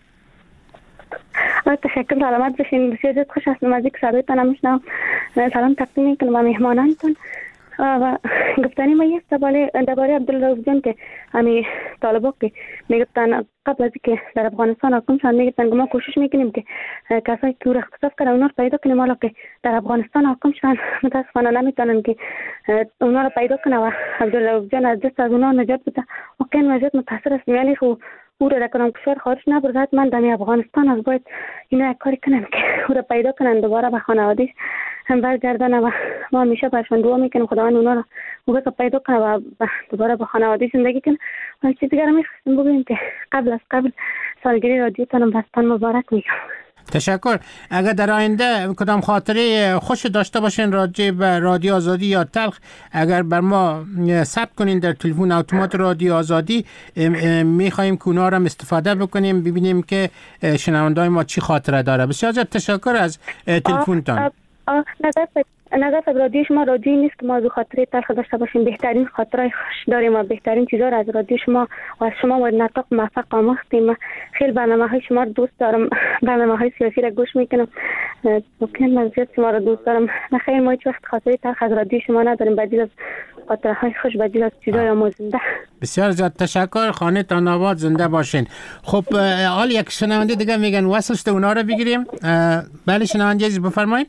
Speaker 13: تشکر، سلامت باشین. بسیار خوش هستم از اینکه صدایتان میشنوم. سلام تقدیم میکنم به مهمانانتون و گفتنی ما یک درباره عبدالرؤوف جان که همین طالبا که میگفتن قبل از اینکه در افغانستان حکم شدن میگفتن که ما کوشش میکنیم که کسایی که اختصاص کردن اونا رو پیدا کنیم، حالا که در افغانستان حکم شدن متاسفانه نمیتونن که اونا رو پیدا کنن و عبدالرؤوف جان از دست از اونا نجات بده. واقعا وضعیت متاثر است، یعنی خو او را کنم کشور خارج نبرد، من در افغانستان از باید اینا یک کاری کنم که او را پیدا کنن، دوباره به خانواده‌اش هم برگردن و ما همیشه برشان دعا میکنیم خداوند اونا را موقع پیدا کنه و دوباره به خانواده زندگی کنه. و چیز دیگر میخواستم بگویم که قبل سالگیری رادیوتان بستان مبارک میگم.
Speaker 4: تشکر. اگر در آینده کدام خاطره خوش داشته باشین راجع به رادیو آزادی یا تلخ، اگر بر ما ثبت کنین در تلفن اتومات رادیو آزادی، میخوایم که اونا را استفاده بکنیم، ببینیم که شنونده‌های ما چی خاطره داره. بسیار تشکر از تلفنتان.
Speaker 13: نظر از رادیو شما رادیویی نیست که ما به خاطر تلخ داشته باشیم. بهترین خاطرهای خوش داریم و بهترین چیزا را از رادیو شما و از شما و نطق موفق آموختیم. خیلی برنامه‌های شما رو دوست دارم. برنامه‌های سیاسی را گوش میکنم. ممکن من زیاد شما را دوست دارم. خیلی ما هیچ وقت خاطره تلخ از رادیو شما نداریم. بدیل از خاطرهای خوش، بدیل از چیزای آموزنده.
Speaker 4: بسیار زیاد تشکر. خانه تان آباد، زنده باشین. خب حال یک شنونده دیگه میگن وصل شده، اونا رو بگیریم. بله شنونده عزیز بفرمایید.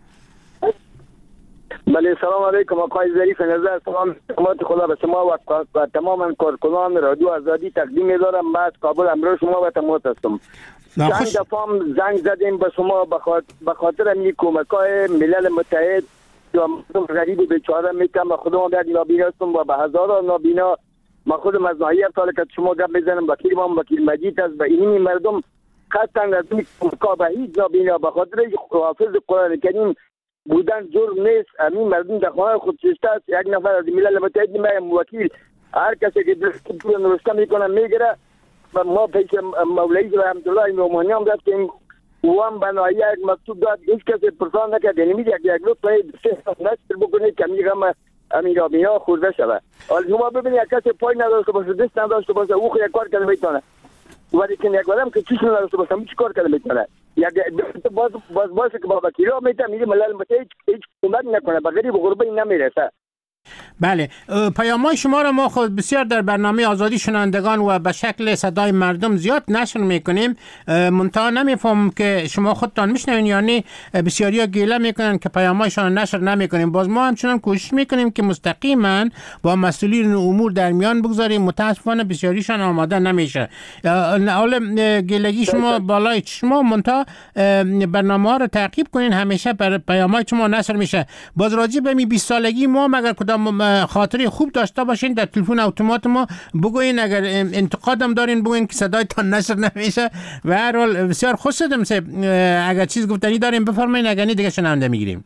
Speaker 10: بله سلام علیکم آقای ظریف نظر. سلام خدا به شما و تمام کارکنان رادیو آزادی تقدیم می‌دارم. بعد کابل امروز شما و تماس هستم. چند دفعه زنگ زدیم به شما به خاطر این کمک‌های ملل متحد یا مردم غریب بیچاره میتونم. خودم یک نابینا هستم و به هزاران نابینا ما خودم از ناحیه سال که شما گپ میزنم. وکیل ما وکیل مجید است. به این مردم خواستن از این کمک‌ها به هیچ نابینا به خاطر حافظ قرآن کریم بودن جرم نیست. همین مردم در خانه خود شسته است. یک نفر از ملل متحد میایم وکیل هر کسی که دستور نوشته میکنه میگیره. و ما پیش مولوی رحمت الله نعمانی هم رفتیم و هم بنایی یک مکتوب داد. هیچ کسی پرسان نکرد. یعنی یک روز باید نشر بکنید که میگم همین رابینا خورده شود. حالا شما ببینید یک کسی پای نداشته باشه، دست نداشته باشه، او خود یک کار کنه میتونه. ولی که یک آدم که چیش نداشته باشه چی کار کنه میتونه. یک باز که با وکیلا میتونه میگه ملل متحد هیچ کمک نکنه، به غریب و غربه نمیرسه.
Speaker 4: بله، پیام‌های شما را ما خود بسیار در برنامه آزادی شنوندگان و به شکل صدای مردم زیاد نشر میکنیم. منتها نمیفهم که شما خودتان میشنوین یا نه. بسیاریا گله میکنن که پیام‌هایشان نشر نمیکنیم. باز ما همچنان کوشش میکنیم که مستقیما با مسئولین امور در میان بگذاریم. متاسفانه بسیاریشان آماده نمیشه. حالا گلگی شما بالای شما، منتها برنامه ها رو تعقیب کنین، همیشه پیام‌های شما نشر میشه. باز راجع به 20 سالگی ما مگر کدام خاطری خوب داشته باشین در تلفن اتومات ما بگوین. اگر انتقادم دارین بگوین که صدایتان نشر نمیشه. و هر حال بسیار خوش شدم. اگر چیز گفتنی دارین بفرمایید، اگر نه دیگه شنونده میگیریم.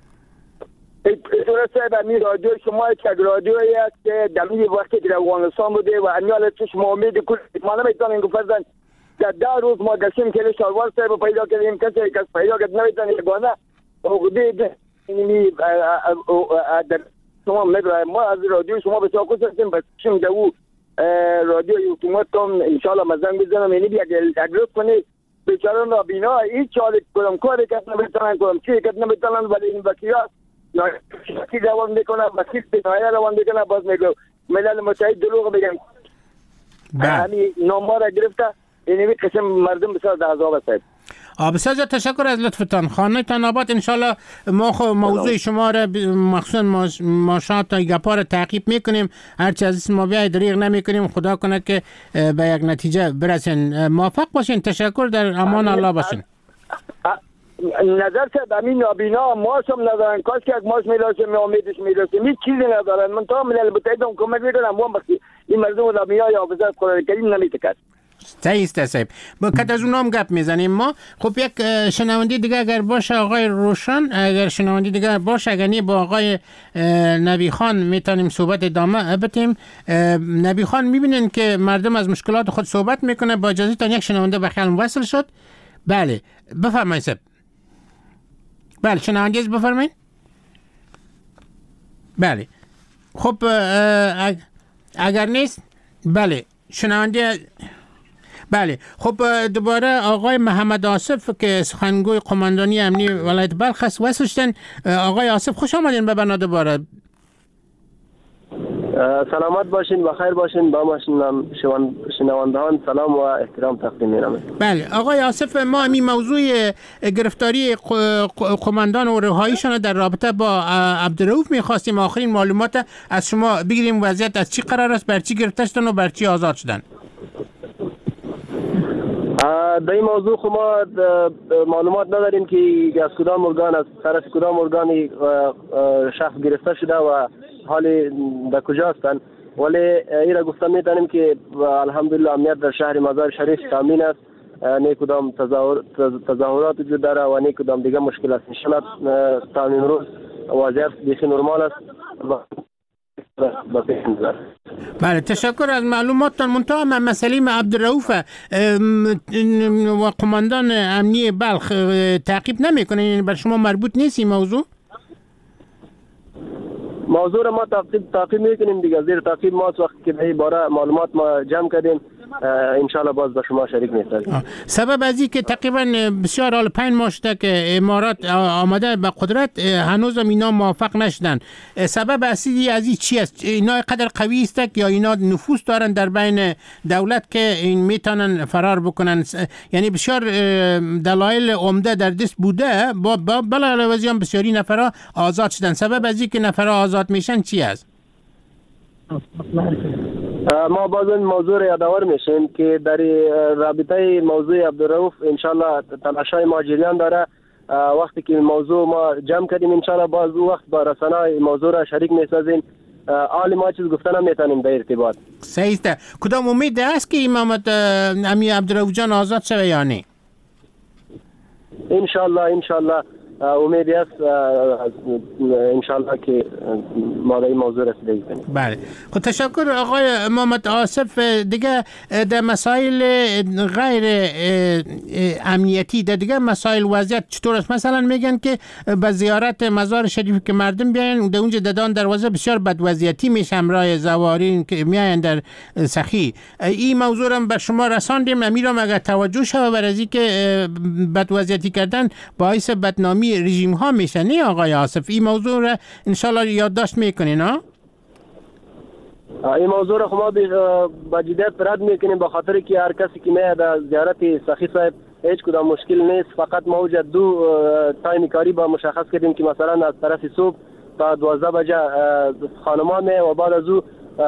Speaker 10: درسته. می رادیو شما یک رادیویی است که دمی وقتی که در افغانستان بوده و انیال چشم امید کل ما نمیتونیم گفتن در 10 روز ما گشتیم که شالوار صاحب پیدا کردیم. کسی پیدا کرد نمیتونه یگانه حقوقی شما میگه ما از رادیو شما به چاکو هستیم. بس چیم دو رادیو اتومات کم انشالله مزنگ بزنم. یعنی یک روز کنی بیچاره نابینا هیچ حالی کدام کاری کس نمیتونن کدام چی کس نمیتونن. ولی این وکیلات شکی روان میکنن، وکیل بنایه روان میکنن. باز میگه ملل متحد دروغ بگن. همین نامه را گرفته. اینمی قسم مردم بسیار در عذاب هستند.
Speaker 4: بسیار تشکر از لطفتان. خانه تان آباد. انشالله ما موضوع شما را مخصوصا ماشات تا گپا را تعقیب میکنیم. هرچی از ما بیای دریغ نمیکنیم. خدا کنه که به یک نتیجه برسین. موفق باشین. تشکر. در امان الله باشین.
Speaker 10: نظر شد همین نابینا ماش هم ندارن. کاش که یک ماش میرسه امیدش میرسه. هیچ چیزی ندارن. من تا ملل متحد هم کمک میکنم. ما وقتی این مردم نابینا یا حافظ قرآن کریم نمیتکد.
Speaker 4: صحیح صاحب. با کت از اونام گپ میزنیم ما. خب یک شنونده دیگه اگر باشه آقای روشن، اگر شنونده دیگه باشه، اگر نه با آقای نبی خان میتونیم صحبت ادامه بدیم. نبی خان میبینین که مردم از مشکلات خود صحبت میکنه. با اجازه تان یک شنونده به خیال وصل شد. بله بفرمایید صاحب. بله شنونده بفرمایید. بله خب اگر نیست بله شنونده. بله خب دوباره آقای محمد آصف که سخنگوی قماندانی امنی ولایت بلخ است وصل شدن. آقای آصف خوش آمدین به برنامه دوباره.
Speaker 14: سلامت باشین، بخیر باشین. با ما شنوندگان سلام و احترام تقدیم می‌کنم.
Speaker 4: بله آقای آصف، ما این موضوع گرفتاری قماندان و رهاییشان در رابطه با عبدالرؤوف می‌خواستیم آخرین معلومات از شما بگیریم. وضعیت از چی قرار است؟ بر چی گرفته شدن و بر چی آزاد شدن؟
Speaker 14: در این موضوع ما معلومات نداریم که از کدام ارگان، از طرف کدام ارگانی شخص گرفته شده و حال در کجا هستند. ولی این را گفتم میتونیم که الحمدلله امنیت در شهر مزار شریف تامین است. نه کدام تظاهرات وجود داره و نه کدام دیگه مشکل است. انشاءالله تا امروز وضعیت بیخی نرمال است.
Speaker 4: بله تشکر از معلوماتتان. منتها مسئله عبدالرؤوف و قماندان امنی بلخ تعقیب نمیکنه، یعنی بر شما مربوط نیست این موضوع؟
Speaker 14: موضوع را ما تعقیب میکنیم دیگه. زیر تعقیب ما وقتی که به این باره معلومات ما جمع کردیم انشالله باز به شما شریک می‌سازیم.
Speaker 4: سبب از این که تقریبا بسیار حال 5 ماه شده که امارات آمده به قدرت، هنوز هم اینا موافق نشدن. سبب اصلی از این چی است؟ اینا قدر قوی است یا اینا نفوذ دارن در بین دولت که این میتونن فرار بکنن؟ یعنی بسیار دلایل عمده در دست بوده، بلا وزیان بسیاری نفرها آزاد شدن. سبب از این که نفرها آزاد میشن چی است؟
Speaker 14: ما باز این موضوع را یادآور میشیم که در رابطه موضوع عبدالرؤوف انشالله تلاشای ما جریان داره. وقتی که موضوع ما جمع کردیم انشالله باز وقت با رسانه موضوع را شریک میسازیم. حالی ما چیز گفتن هم میتونیم در ارتباط.
Speaker 4: صحیح است. کدام امید است که امامت امی عبدالرؤوف جان آزاد شوه یا نه؟
Speaker 14: انشالله امیدی است انشالله که ما در این موضوع رسیدگی کنیم.
Speaker 4: بله، خب تشکر آقای امامت آصف. دیگه در مسائل غیر امنیتی، در دیگه مسائل وضعیت چطور است؟ مثلا میگن که به زیارت مزار شریف که مردم بیاین در اونجا ددان دروازه بسیار بد وضعیتی میشه، همراه زوارین که میاین در سخی. این موضوع رو به شما رساندیم، امیرم اگر توجه شوه بر از این که بد وضعیتی کردن باعث بدنامی رژیم ها میشه، نه آقای آصف؟ این موضوع را انشالله یادداشت میکنین ها؟
Speaker 14: این موضوع را ما با جدیت رد میکنیم، به خاطر که هر کسی که میاد در زیارت سخی صاحب هیچ کدام مشکل نیست. فقط ما وجد 2 تایم کاری با مشخص کردیم که مثلا از طرف صبح تا 12 بجه خانمان می و بعد از او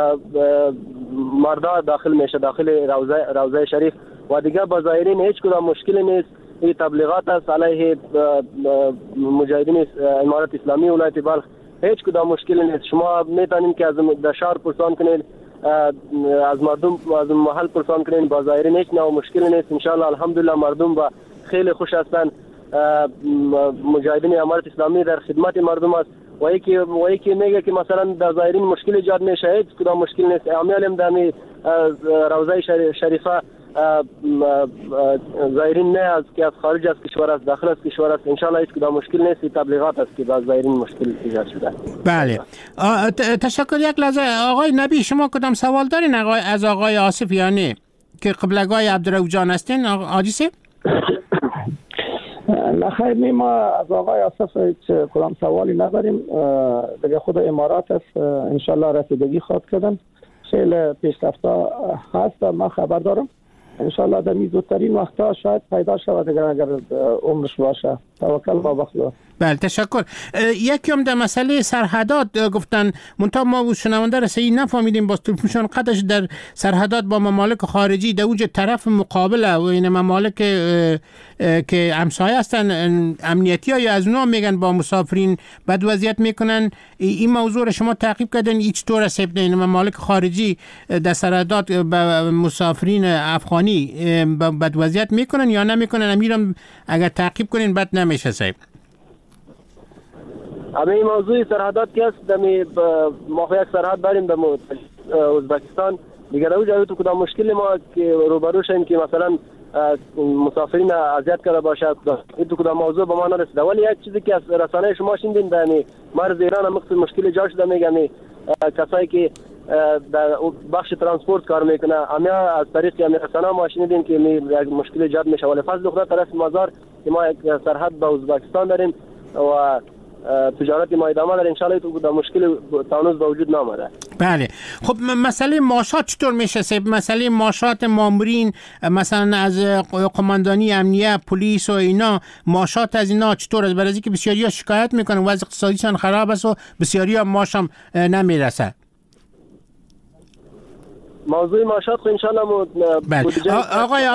Speaker 14: مردا داخل میشه داخل روضه شریف و دیگه با زائرین هیچ کدام مشکلی نیست. این تبلیغات است علیه مجاهدین امارت اسلامی ولایت بلخ، هیچ کدام مشکلی نیست. شما میتونید که از دشار پرسان کنید، از مردم از محل پرسان کنید، با زائرین هیچ نوع مشکلی نیست. انشاءالله الحمدلله مردم با خیلی خوش هستند. مجاهدین امارت اسلامی در خدمت مردم است و یکی میگه که مثلا در زائرین مشکل ایجاد میشه، هیچ کدام مشکل نیست. امیالم در روضه شریفه زائرین نه از که از خارج از کشور است، داخل از کشور است. انشالله هیچ کدام مشکل نیست. تبلیغات است که باز زائرین مشکل ایجاد شده.
Speaker 4: بله، تشکر. یک لحظه آقای نبی، شما کدام سوال دارین از آقای آصف یا نه که قبلگاه عبدالرؤوف جان هستین؟ آجیسه؟
Speaker 9: نه خیر، ما از آقای آصف هیچ کدام سوالی نداریم. دیگه خود امارات است انشالله رسیدگی خواهد کردن. خیلی پیشرفته هست، ما خبر دارم. انشالله در زودترین وقتا شاید پیدا شود اگر عمرش باشه. توکل با خدا.
Speaker 4: بله، تشکر. یکی هم در مسئله سرحدات گفتن، منتها ما شنونده رسایی نفهمیدیم، باز تلفنشان قطعش در سرحدات با ممالک خارجی در اونجا طرف مقابله و این ممالک که همسایه هستن امنیتی ها یا از اونا میگن با مسافرین بد وضعیت میکنن. این موضوع شما تعقیب کردن؟ هیچ طور است این ممالک خارجی در سرحدات به مسافرین افغانی بد وضعیت میکنن یا نمیکنن؟ امیرم اگر تعقیب کنین بد نمیشه صاحب.
Speaker 14: این موضوع سرحدات که است، ما یک سرحد داریم به ازبکستان دیگه. در اونجا تو کدام مشکل ما که روبرو شیم که مثلا مسافرین اذیت کرده باشد، این تو کدام موضوع به ما نرسیده. ولی یک چیزی که از رسانه شما شنیدین در مرز ایران هم مشکل ایجاد شده، میگن کسایی که در بخش ترانسپورت کار میکنه همه از طریق رسانه ما شنیدیم که یک مشکل ایجاد میشه. ولی فضل خدا طرف مزار که ما یک سرحد با ازبکستان داریم و تجارت ما ادامه داره، انشالله تو در مشکل تانوز به وجود نامده.
Speaker 4: بله، خب مسئله معاشات چطور میشه؟ مسئله معاشات مامورین مثلا از قماندانی امنیه، پلیس و اینا، معاشات از اینا چطور است؟ برای اینکه بسیاری‌ها شکایت میکنن وضع اقتصادیشان خراب است و بسیاری‌ها معاش هم نمیرسه.
Speaker 14: موضوع معاشات خو انشالله
Speaker 4: آقای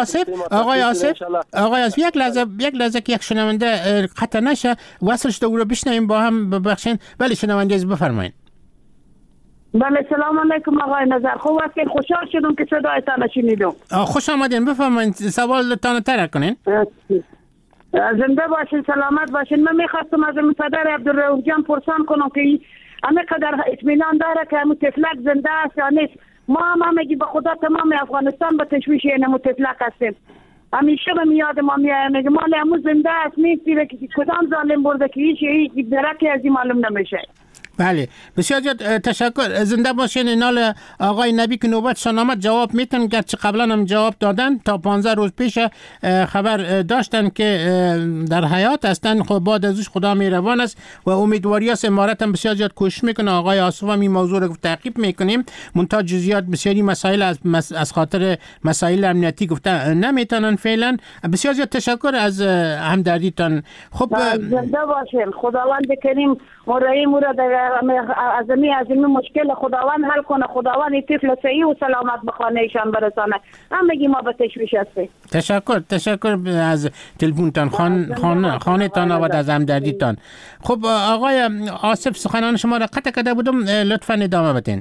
Speaker 4: آصف یک لحظه که یک شنونده قطع نشه وصل شده او رو بشنویم با هم. ببخشید. بله شنونده از بفرمایید.
Speaker 15: بله سلام علیکم آقای نظر. خوب است که خوشحال شدم که صدایتان شنیدم.
Speaker 4: خوش آمدین، بفرمایید سوالتان طرح کنین.
Speaker 15: زنده باشین، سلامت باشین. من میخواستم از پدر عبدالرؤوف جان پرسان کنم که همه قدر اطمینان داره که همون تفلک زنده است یا نیست. ما هم میگی به خدا تمام افغانستان به تشویش این متفلک هستیم. همیشه به میاد ما میگه مال همون زنده است نیست که کدام ظالم برده که هیچ درکی از این معلوم نمیشه.
Speaker 4: بله بسیار زیاد تشکر. زنده باشین. نال آقای نبی که نوبتشان آمد جواب میتن، گرچه قبلا هم جواب دادن. تا 15 روز پیش خبر داشتن که در حیات هستن. خب بعد ازش خدا مهربان است و امیدواری است. امارات هم بسیار زیاد کوشش میکنه. آقای آصف هم این موضوع رو تعقیب میکنیم. منتها جزئیات بسیاری مسائل از خاطر مسائل امنیتی گفته نمیتونن فعلا. بسیار زیاد تشکر از همدردیتان. خب
Speaker 15: زنده باشین. خداوند کریم مرای مورا از این مشکل خداوند حل کنه. خداوند این طفل صحیح و سلامت به خانهشان برسانه. همگی ما به تشویش هستیم.
Speaker 4: تشکر از تلفنتان خانه‌تان و از همدردیتان. خب آقای آصف سخنان شما را قطع کرده بودم، لطفاً ادامه بدین.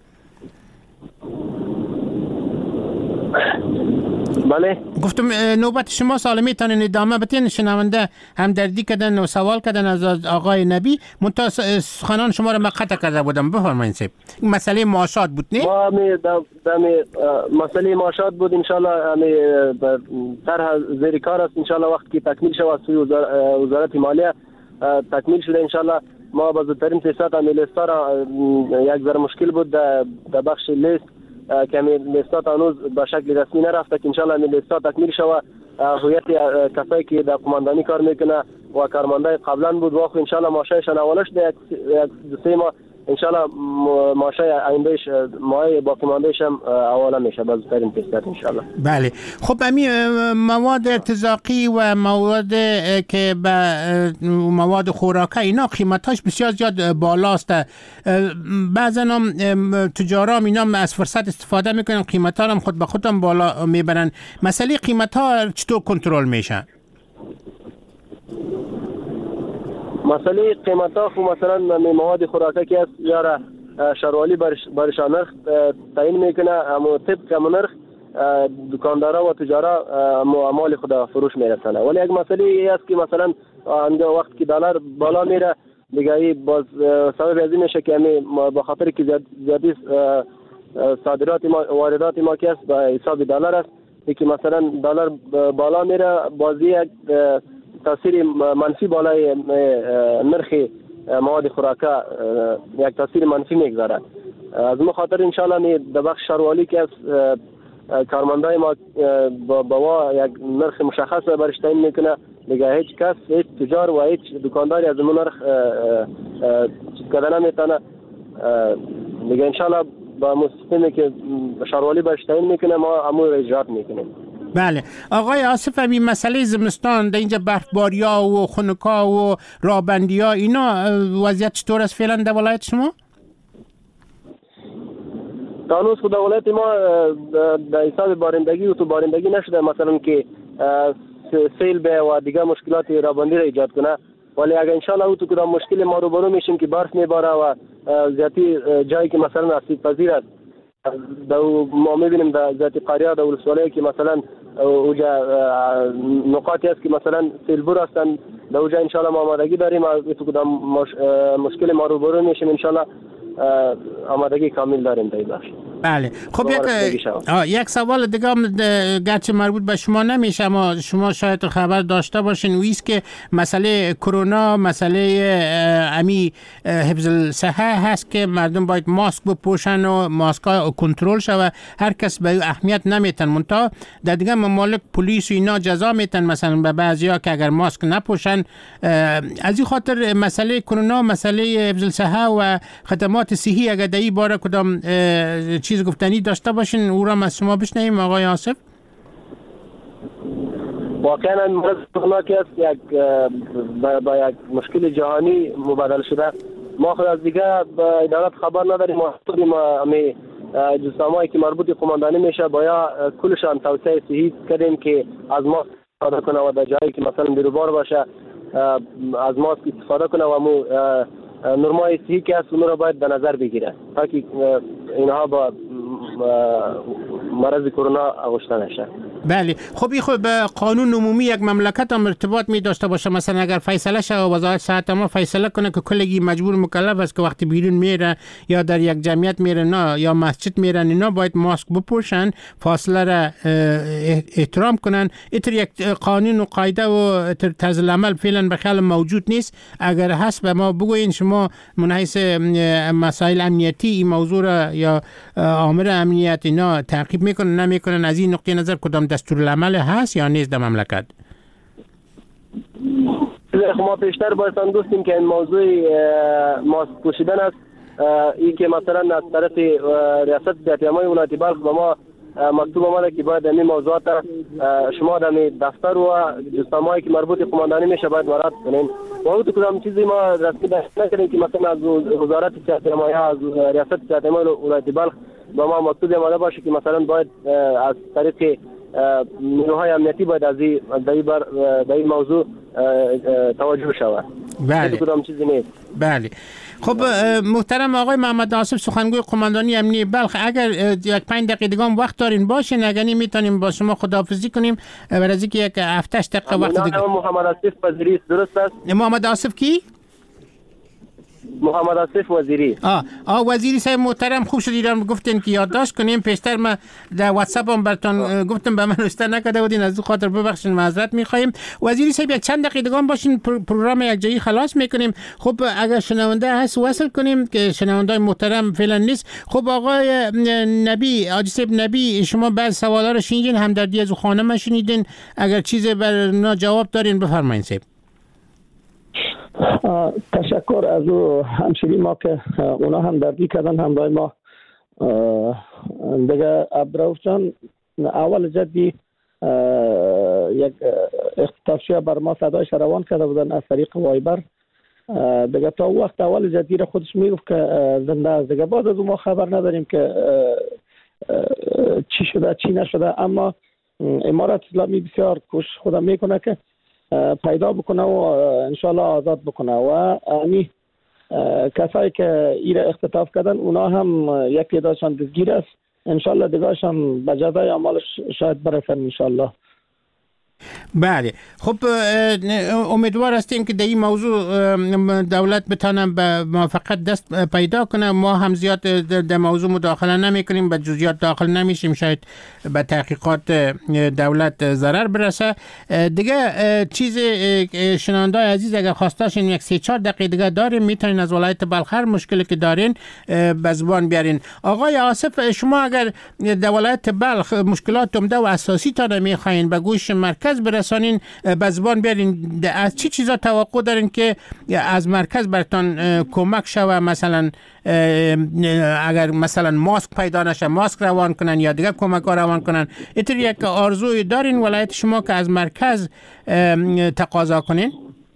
Speaker 14: بله
Speaker 4: گفتم نوبت شما سالمیتان ادامه بدین. شنونده همدردی کردن و سوال کردن از آقای نبی. منتها سخنان شما را قطع کرده بودم. بفرمایید سیب. مسئله معاشات بود نه؟
Speaker 14: ما مسئله معاشات بود. انشالله طرح زیر کار است. انشالله وقت که تکمیل شود سوی وزارت مالیه تکمیل شده انشالله ما با زودترین فرصت لیستا را یک ذره مشکل بود در بخش لیست که لیستات هنوز به شکل رسمی نرفته که انشالله لیستات تکمیل شود. هویت کسایی که در قماندانی کار میکنه و کارمندای قبلا بود واخو انشالله ماشایشان اولش در یک 2-3 ماه انشالله ماشای آیندهش ماه باقی ماندهش هم اولا میشه با زودترین فرصت انشالله.
Speaker 4: بله خب همین مواد ارتزاقی و مواد که مواد خوراکی اینا قیمتاش بسیار زیاد بالاست. بعضا هم تجارا اینا از فرصت استفاده میکنن، قیمتا هم خود به خودم بالا میبرن. مسئله قیمتا چطور کنترل میشه؟
Speaker 14: مسئله قیمتا خو مثلا مواد خوراکی که است یا شروالی برش نرخ تعیین میکنه، اما طبق نرخ دکاندارا و تجارا اعمال خود فروش میرسنه. ولی یک مسئله ای است که مثلا وقت که دلار بالا میره دیگه باز سبب از این میشه که با خاطر که زیادی صادرات ما واردات ما که است به حساب دلار است که مثلا دلار بالا میره بازی یک تاثیر منفی بالای نرخ مواد خوراکی یک تاثیر منفی میگذاره. از ما خاطر انشالله در بخش شروالی که از کارمندای ما با یک نرخ مشخص برش تعیین میکنه دیگه هیچ کس هیچ تجار و هیچ دکانداری از اون نرخ چیز کردن نمیتونه دیگه انشالله با مستقیمی که شروالی برش تعیین میکنه ما امور اجرات میکنیم.
Speaker 4: بله آقای آصف همین مسئله زمستان در اینجا برفباری ها و خنکا و رابندی ها اینا وضعیت چطور است فعلا در ولایت شما؟
Speaker 14: تانوز خود ولایت ما در حساب بارندگی و تو بارندگی نشده مثلا که سیل به و دیگه مشکلات رابندی را ایجاد کنه. ولی اگر انشالله او تو کدام مشکل ما روبرو میشیم که برف میباره و زیادی جایی که مثلا آسیب پذیر است ما میبینیم در ذاتی قریه در ولسوالی که مثلا اوجا نقاطی است که مثلا سیلبور هستن در اوجا انشالله ما آمادگی داریم تو کدام مشکل ما روبرو میشیم انشالله آمادگی کامل داریم در این بخش.
Speaker 4: بله خب یک سوال دیگه هم گرچه مربوط به شما نمیشه اما شما شاید خبر داشته باشین ویست که مسئله کرونا مسئله امی حفظ الصحه هست که مردم باید ماسک بپوشن و ماسک ها کنترل شوه. هر کس به اهمیت نمیتن منتها در دیگه ممالک پلیس و اینا جزا میتن مثلا به بعضیا که اگر ماسک نپوشن. از این خاطر مسئله کرونا مسئله حفظ الصحه و خدمات صحی اگر در این باره کدام چیز گفتنی داشته باشین او را از شما بشنویم آقای آصف.
Speaker 14: واقعا مرض کرونا که است با یک مشکل جهانی مبادله شده. ما خود از دیگه با ادارات خبر نداریم. ما جسامایی که مربوط قماندانی میشه باید کلشان توصیه صحی کردیم که از ماسک استفاده کنه و در جایی که مثلا بیروبار باشه از ماسک استفاده کنه و مو نرمای صحی که است اون را باید در نظر بگیره تا که اینها با مرض کرونا آغشته نشه.
Speaker 4: بله. خب این خب به قانون عمومی یک مملکت هم ارتباط می داشته باشه. مثلا اگر فیصله شه وزارت صحت ما فیصله کنه که کلگی مجبور مکلف است که وقتی بیرون میره یا در یک جمعیت میره نه یا مسجد میرن اینا باید ماسک بپوشن، فاصله را احترام کنن. اینطور یک قانون و قاعده و طرز العمل فعلا به خیال موجود نیست. اگر هست به ما بگوین شما من حیث مسائل امنیتی این موضوع را یا آمر امنیت اینا تعقیب میکنن نمیکنن، از این نقطه نظر کدام دستورالعمل هست یا نیست در مملکت؟
Speaker 14: ما پیشتر باید گفتیم که این موضوع ماسک پوشیدن است. این که مثلا از طرف ریاست جمهوری ولایت بلخ به ما مکتوب آمده که باید این موضوعات شما در دفتر و جستمایی که مربوط قماندانی میشه باید وارد کنیم. و اون کدام چیزی ما رسمی نکردیم که مثلا از وزارت جمهوری از ریاست جمهوری ولایت بلخ به ما مکتوب آمده باشه که مثلا باید از طریق نیروهای امنیتی باید از این موضوع توجه شود.
Speaker 4: بله.
Speaker 14: کدام چیزی نیست.
Speaker 4: بله. خب محترم آقای محمد آصف سخنگوی قماندانی امنیتی بلخ، اگر یک 5 دقیقه هم وقت دارین باشین اگر میتونیم با شما خداحافظی کنیم برای از اینکه یک 7-8 دقیقه وقت دیگه.
Speaker 14: محمد آصف وزیری درست است؟
Speaker 4: محمد آصف کی؟
Speaker 14: محمد آصف وزیری.
Speaker 4: وزیری صاحب محترم، خوب شد ایران گفتین که یادداشت کنیم. پیشتر ما در واتساپ هم براتون گفتم به من رسیده نکرده بودین، از این خاطر ببخشید، معذرت میخوایم. وزیری صاحب یک چند دقیقه هم باشین، پروگرام یک جایی خلاص میکنیم. خب اگر شنونده هست وصل کنیم که شنونده محترم فعلا نیست. خب آقای نبی، حاجی صاحب نبی، شما بعض سوالا رو شنیدین، همدردی از خانم شنیدین، اگر چیزی بر جواب دارین بفرمایید صاحب.
Speaker 9: تشکر از همشیری ما که اونا هم دردی کردن همراه ما. دیگه عبدالرؤوف جان اول جدی یک اختطافچی بر ما صدایش روان کرده بودن از طریق وایبر. دیگه تا وقت اول جدی را خودش میگفت که زنده است. دیگه بعد از ما خبر نداریم که چی شده چی نشده، اما امارت اسلامی بسیار کوشش خود میکنه که پیدا بکنه و انشالله آزاد بکنه و امی کسایی که ایره اختطاف کردن اونا هم یکی داشتن دستگیر است. انشالله دیگه‌اش هم به جزای اعمالش شاید برسن انشالله.
Speaker 4: بله. خب امیدوار هستیم که در این موضوع دولت بتانه به موافقت دست پیدا کنه. ما هم زیاد در موضوع مداخله نمی کنیم، به جزئیات داخل نمیشیم، شاید به تحقیقات دولت ضرر برسه. دیگه چیز شنونده عزیز اگر خواستاشین یک 3-4 دقیقه دیگه داریم، میتونین از ولایت بلخ هر مشکلی که دارین به زبان بیارین. آقای آصف، شما اگر در ولایت بلخ مشکلات عمده و اساسی تا نمیخواین به گوش مرکز برسانین به زبان بیارین، از چی چیزا توقع دارین که از مرکز براتون کمک شوه؟ مثلا اگر مثلا ماسک پیدا نشه ماسک روان کنن یا دیگه کمک ها روان کنن، اینطور یک آرزوی دارین ولایت شما که از مرکز تقاضا کنین؟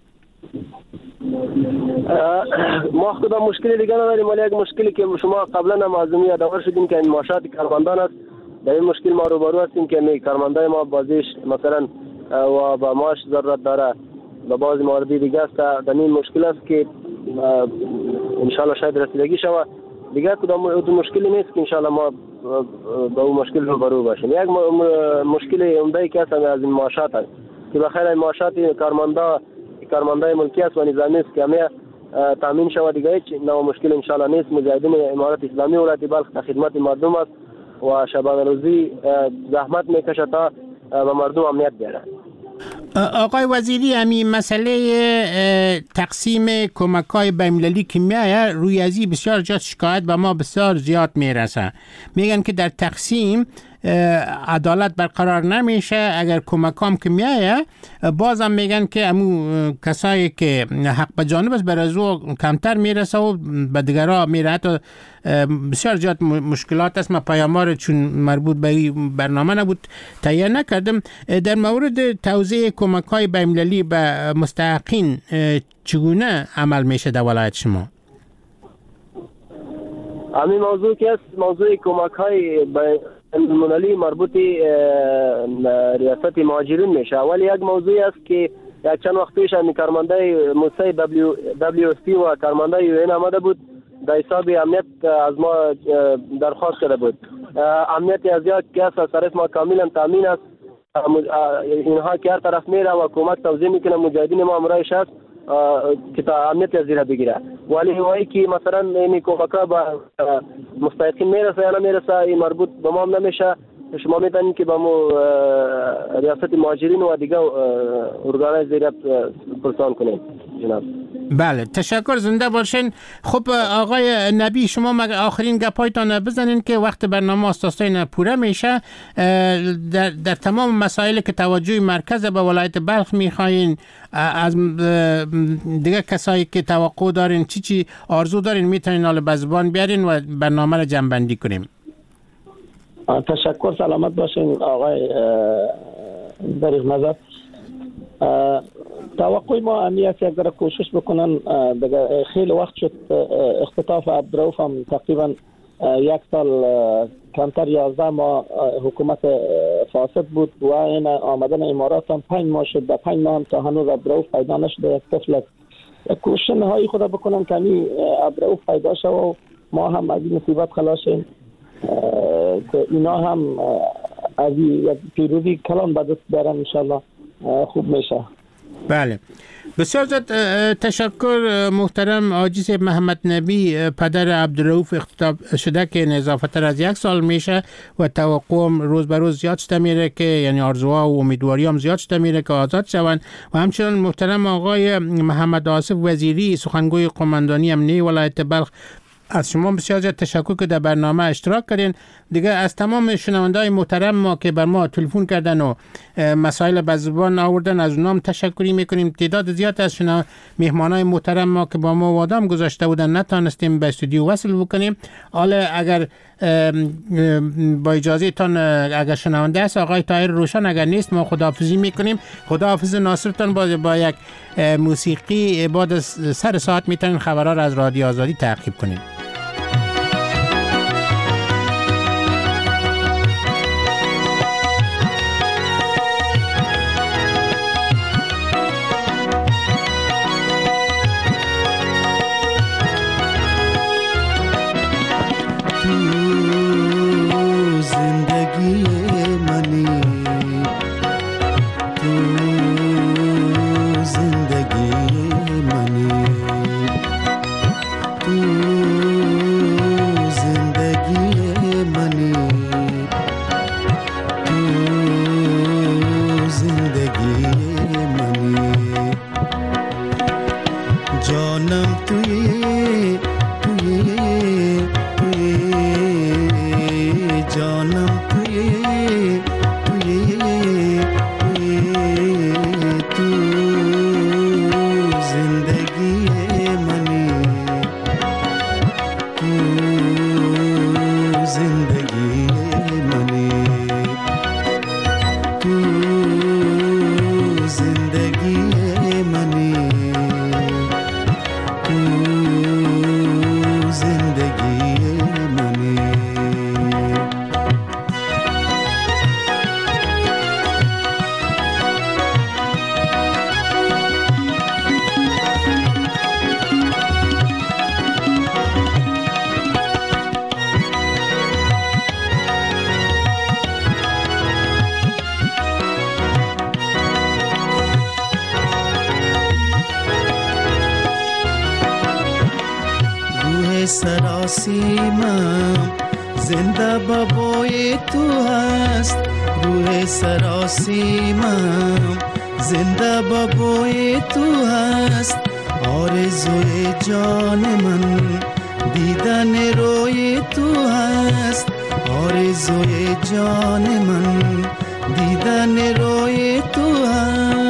Speaker 14: ما خدا مشکلی دیگه نداریم، ولی یک مشکلی که شما قبلا هم از اون یادآور شدیم که این معاشات کارمندان است. در این مشکل ما روبرو هستیم که کارمندای ما بازیش مثلا و با معاش ضرورت داره و بعضی مواردی دیگه است. در این مشکل است که انشالله شاید رسیدگی شوه. دیگه کدام مشکلی نیست که انشالله ما با اون مشکل روبرو باشیم. یک مشکل عمده که هست از این معاشات است که بخیر این معاشات کارمندای ملکی است و نظامی است که همه تامین شوه. دیگه هیچ نوع مشکل انشالله نیست. مجاهدین امارت اسلامی ولایت بلخ در خدمت مردم است و شبانه روزی زحمت میکشه تا به مردم امنیت بیاره.
Speaker 4: آقای وزیری، همین مسئله تقسیم کمک‌های بین‌المللی که میایه روی ازی بسیار جا شکایت به ما بسیار زیاد میرسه. میگن که در تقسیم عدالت برقرار نمیشه. اگر کمکام که میایه بازم میگن که امو کسایی که حق به جانب است بر از او کمتر میرسه و به دیگرها میره. حتی بسیار زیاد مشکلات است. من پیامار چون مربوط به برنامه نبود تهیه نکردم. در مورد توزیع کمک‌های بین‌المللی به مستحقین چگونه عمل میشه در ولایت شما؟
Speaker 14: همین موضوع که است موضوع کمک‌های بین‌المللی مربوط ریاست مهاجرین میشه. ولی یک موضوعی است که یک چند وقت پیش همین کارمندای موسسه WFP و کارمندای UN آمده بود در حساب امنیت از ما درخواست کرده بود. امنیت از یک کس از طرف ما کاملا تامین است اینها که هر طرف میره و کمک توزیع میکنه مجاهدین ما امرایش هست که تا امنیت از زیر بگیره، ولی هایی که مثلا این کمک‌ها با مستحقین میرسه یا نمیرسه این مربوط به ما هم نمیشه. شما میتونید که با مو ریاست مهاجرین و دیگه ارگان‌های زیرت پرسان کنید جناب.
Speaker 4: بله تشکر، زنده باشین. خب آقای نبی شما آخرین گپایتان بزنین که وقت برنامه استاسین پوره میشه. در تمام مسائلی که توجه مرکز به ولایت بلخ میخواین از دیگه کسایی که توقع دارین چی آرزو دارین میتونین حالا به زبان بیارین و برنامه رو جمع‌بندی کنیم.
Speaker 9: تشکر، سلامت باشین آقای دریغ نظر. توقع ما همیشه اگر کوشش بکنن دیگه خیلی وقت شد اختطاف عبدالرؤوف هم تقریبا 1 سال کمتر 11 ماه حکومت فاسد بود و این آمدن امارات هم 5 ماه شد. در 5 ماه هم تا هنوز عبدالرؤوف پیدا نشده. یک طفل کوشش نهایی خدا بکنن که عبدالرؤوف پیدا شد و ما هم از این مصیبت خلاص شیم که اینا هم از یک پیروزی کلان به دست بیارن انشالله خوب میشه.
Speaker 4: بله بسیار زیاد تشکر محترم حاجی صاحب محمد نبی، پدر عبدالرؤوف اختطاف شده که نزافتر از 1 سال میشه و توقعم روز به روز زیاد شده میره که یعنی آرزوها و امیدواری هم زیاد شده میره که آزاد شوند. و همچنان محترم آقای محمد آصف وزیری سخنگوی قماندانی امنیه ولایت بلخ، از شما بسیار زیاد تشکر که در برنامه اشتراک کردین. دیگه از تمام شنونده‌های محترم ما که بر ما تلفن کردن و مسائل به زبان آوردن از اونام تشکری میکنیم. تعداد زیاد از مهمانای محترم ما که با ما وعده گذاشته بودن نتونستیم به استودیو وصل بکنیم. حالا اگر با اجازه تان اگر شنونده است آقای طاهر روشن اگر نیست ما خداحافظی میکنیم. خداحافظ ناصرتان با یک موسیقی بعد از سر ساعت میتونین خبرها را از رادیو آزادی تعقیب کنین.
Speaker 16: سراسیمم زنده بابای تو هست، روح سراسیمم زنده بابای تو هست، آرزوی جان من دیدن روی تو هست، آرزوی جان من دیدن روی تو هست.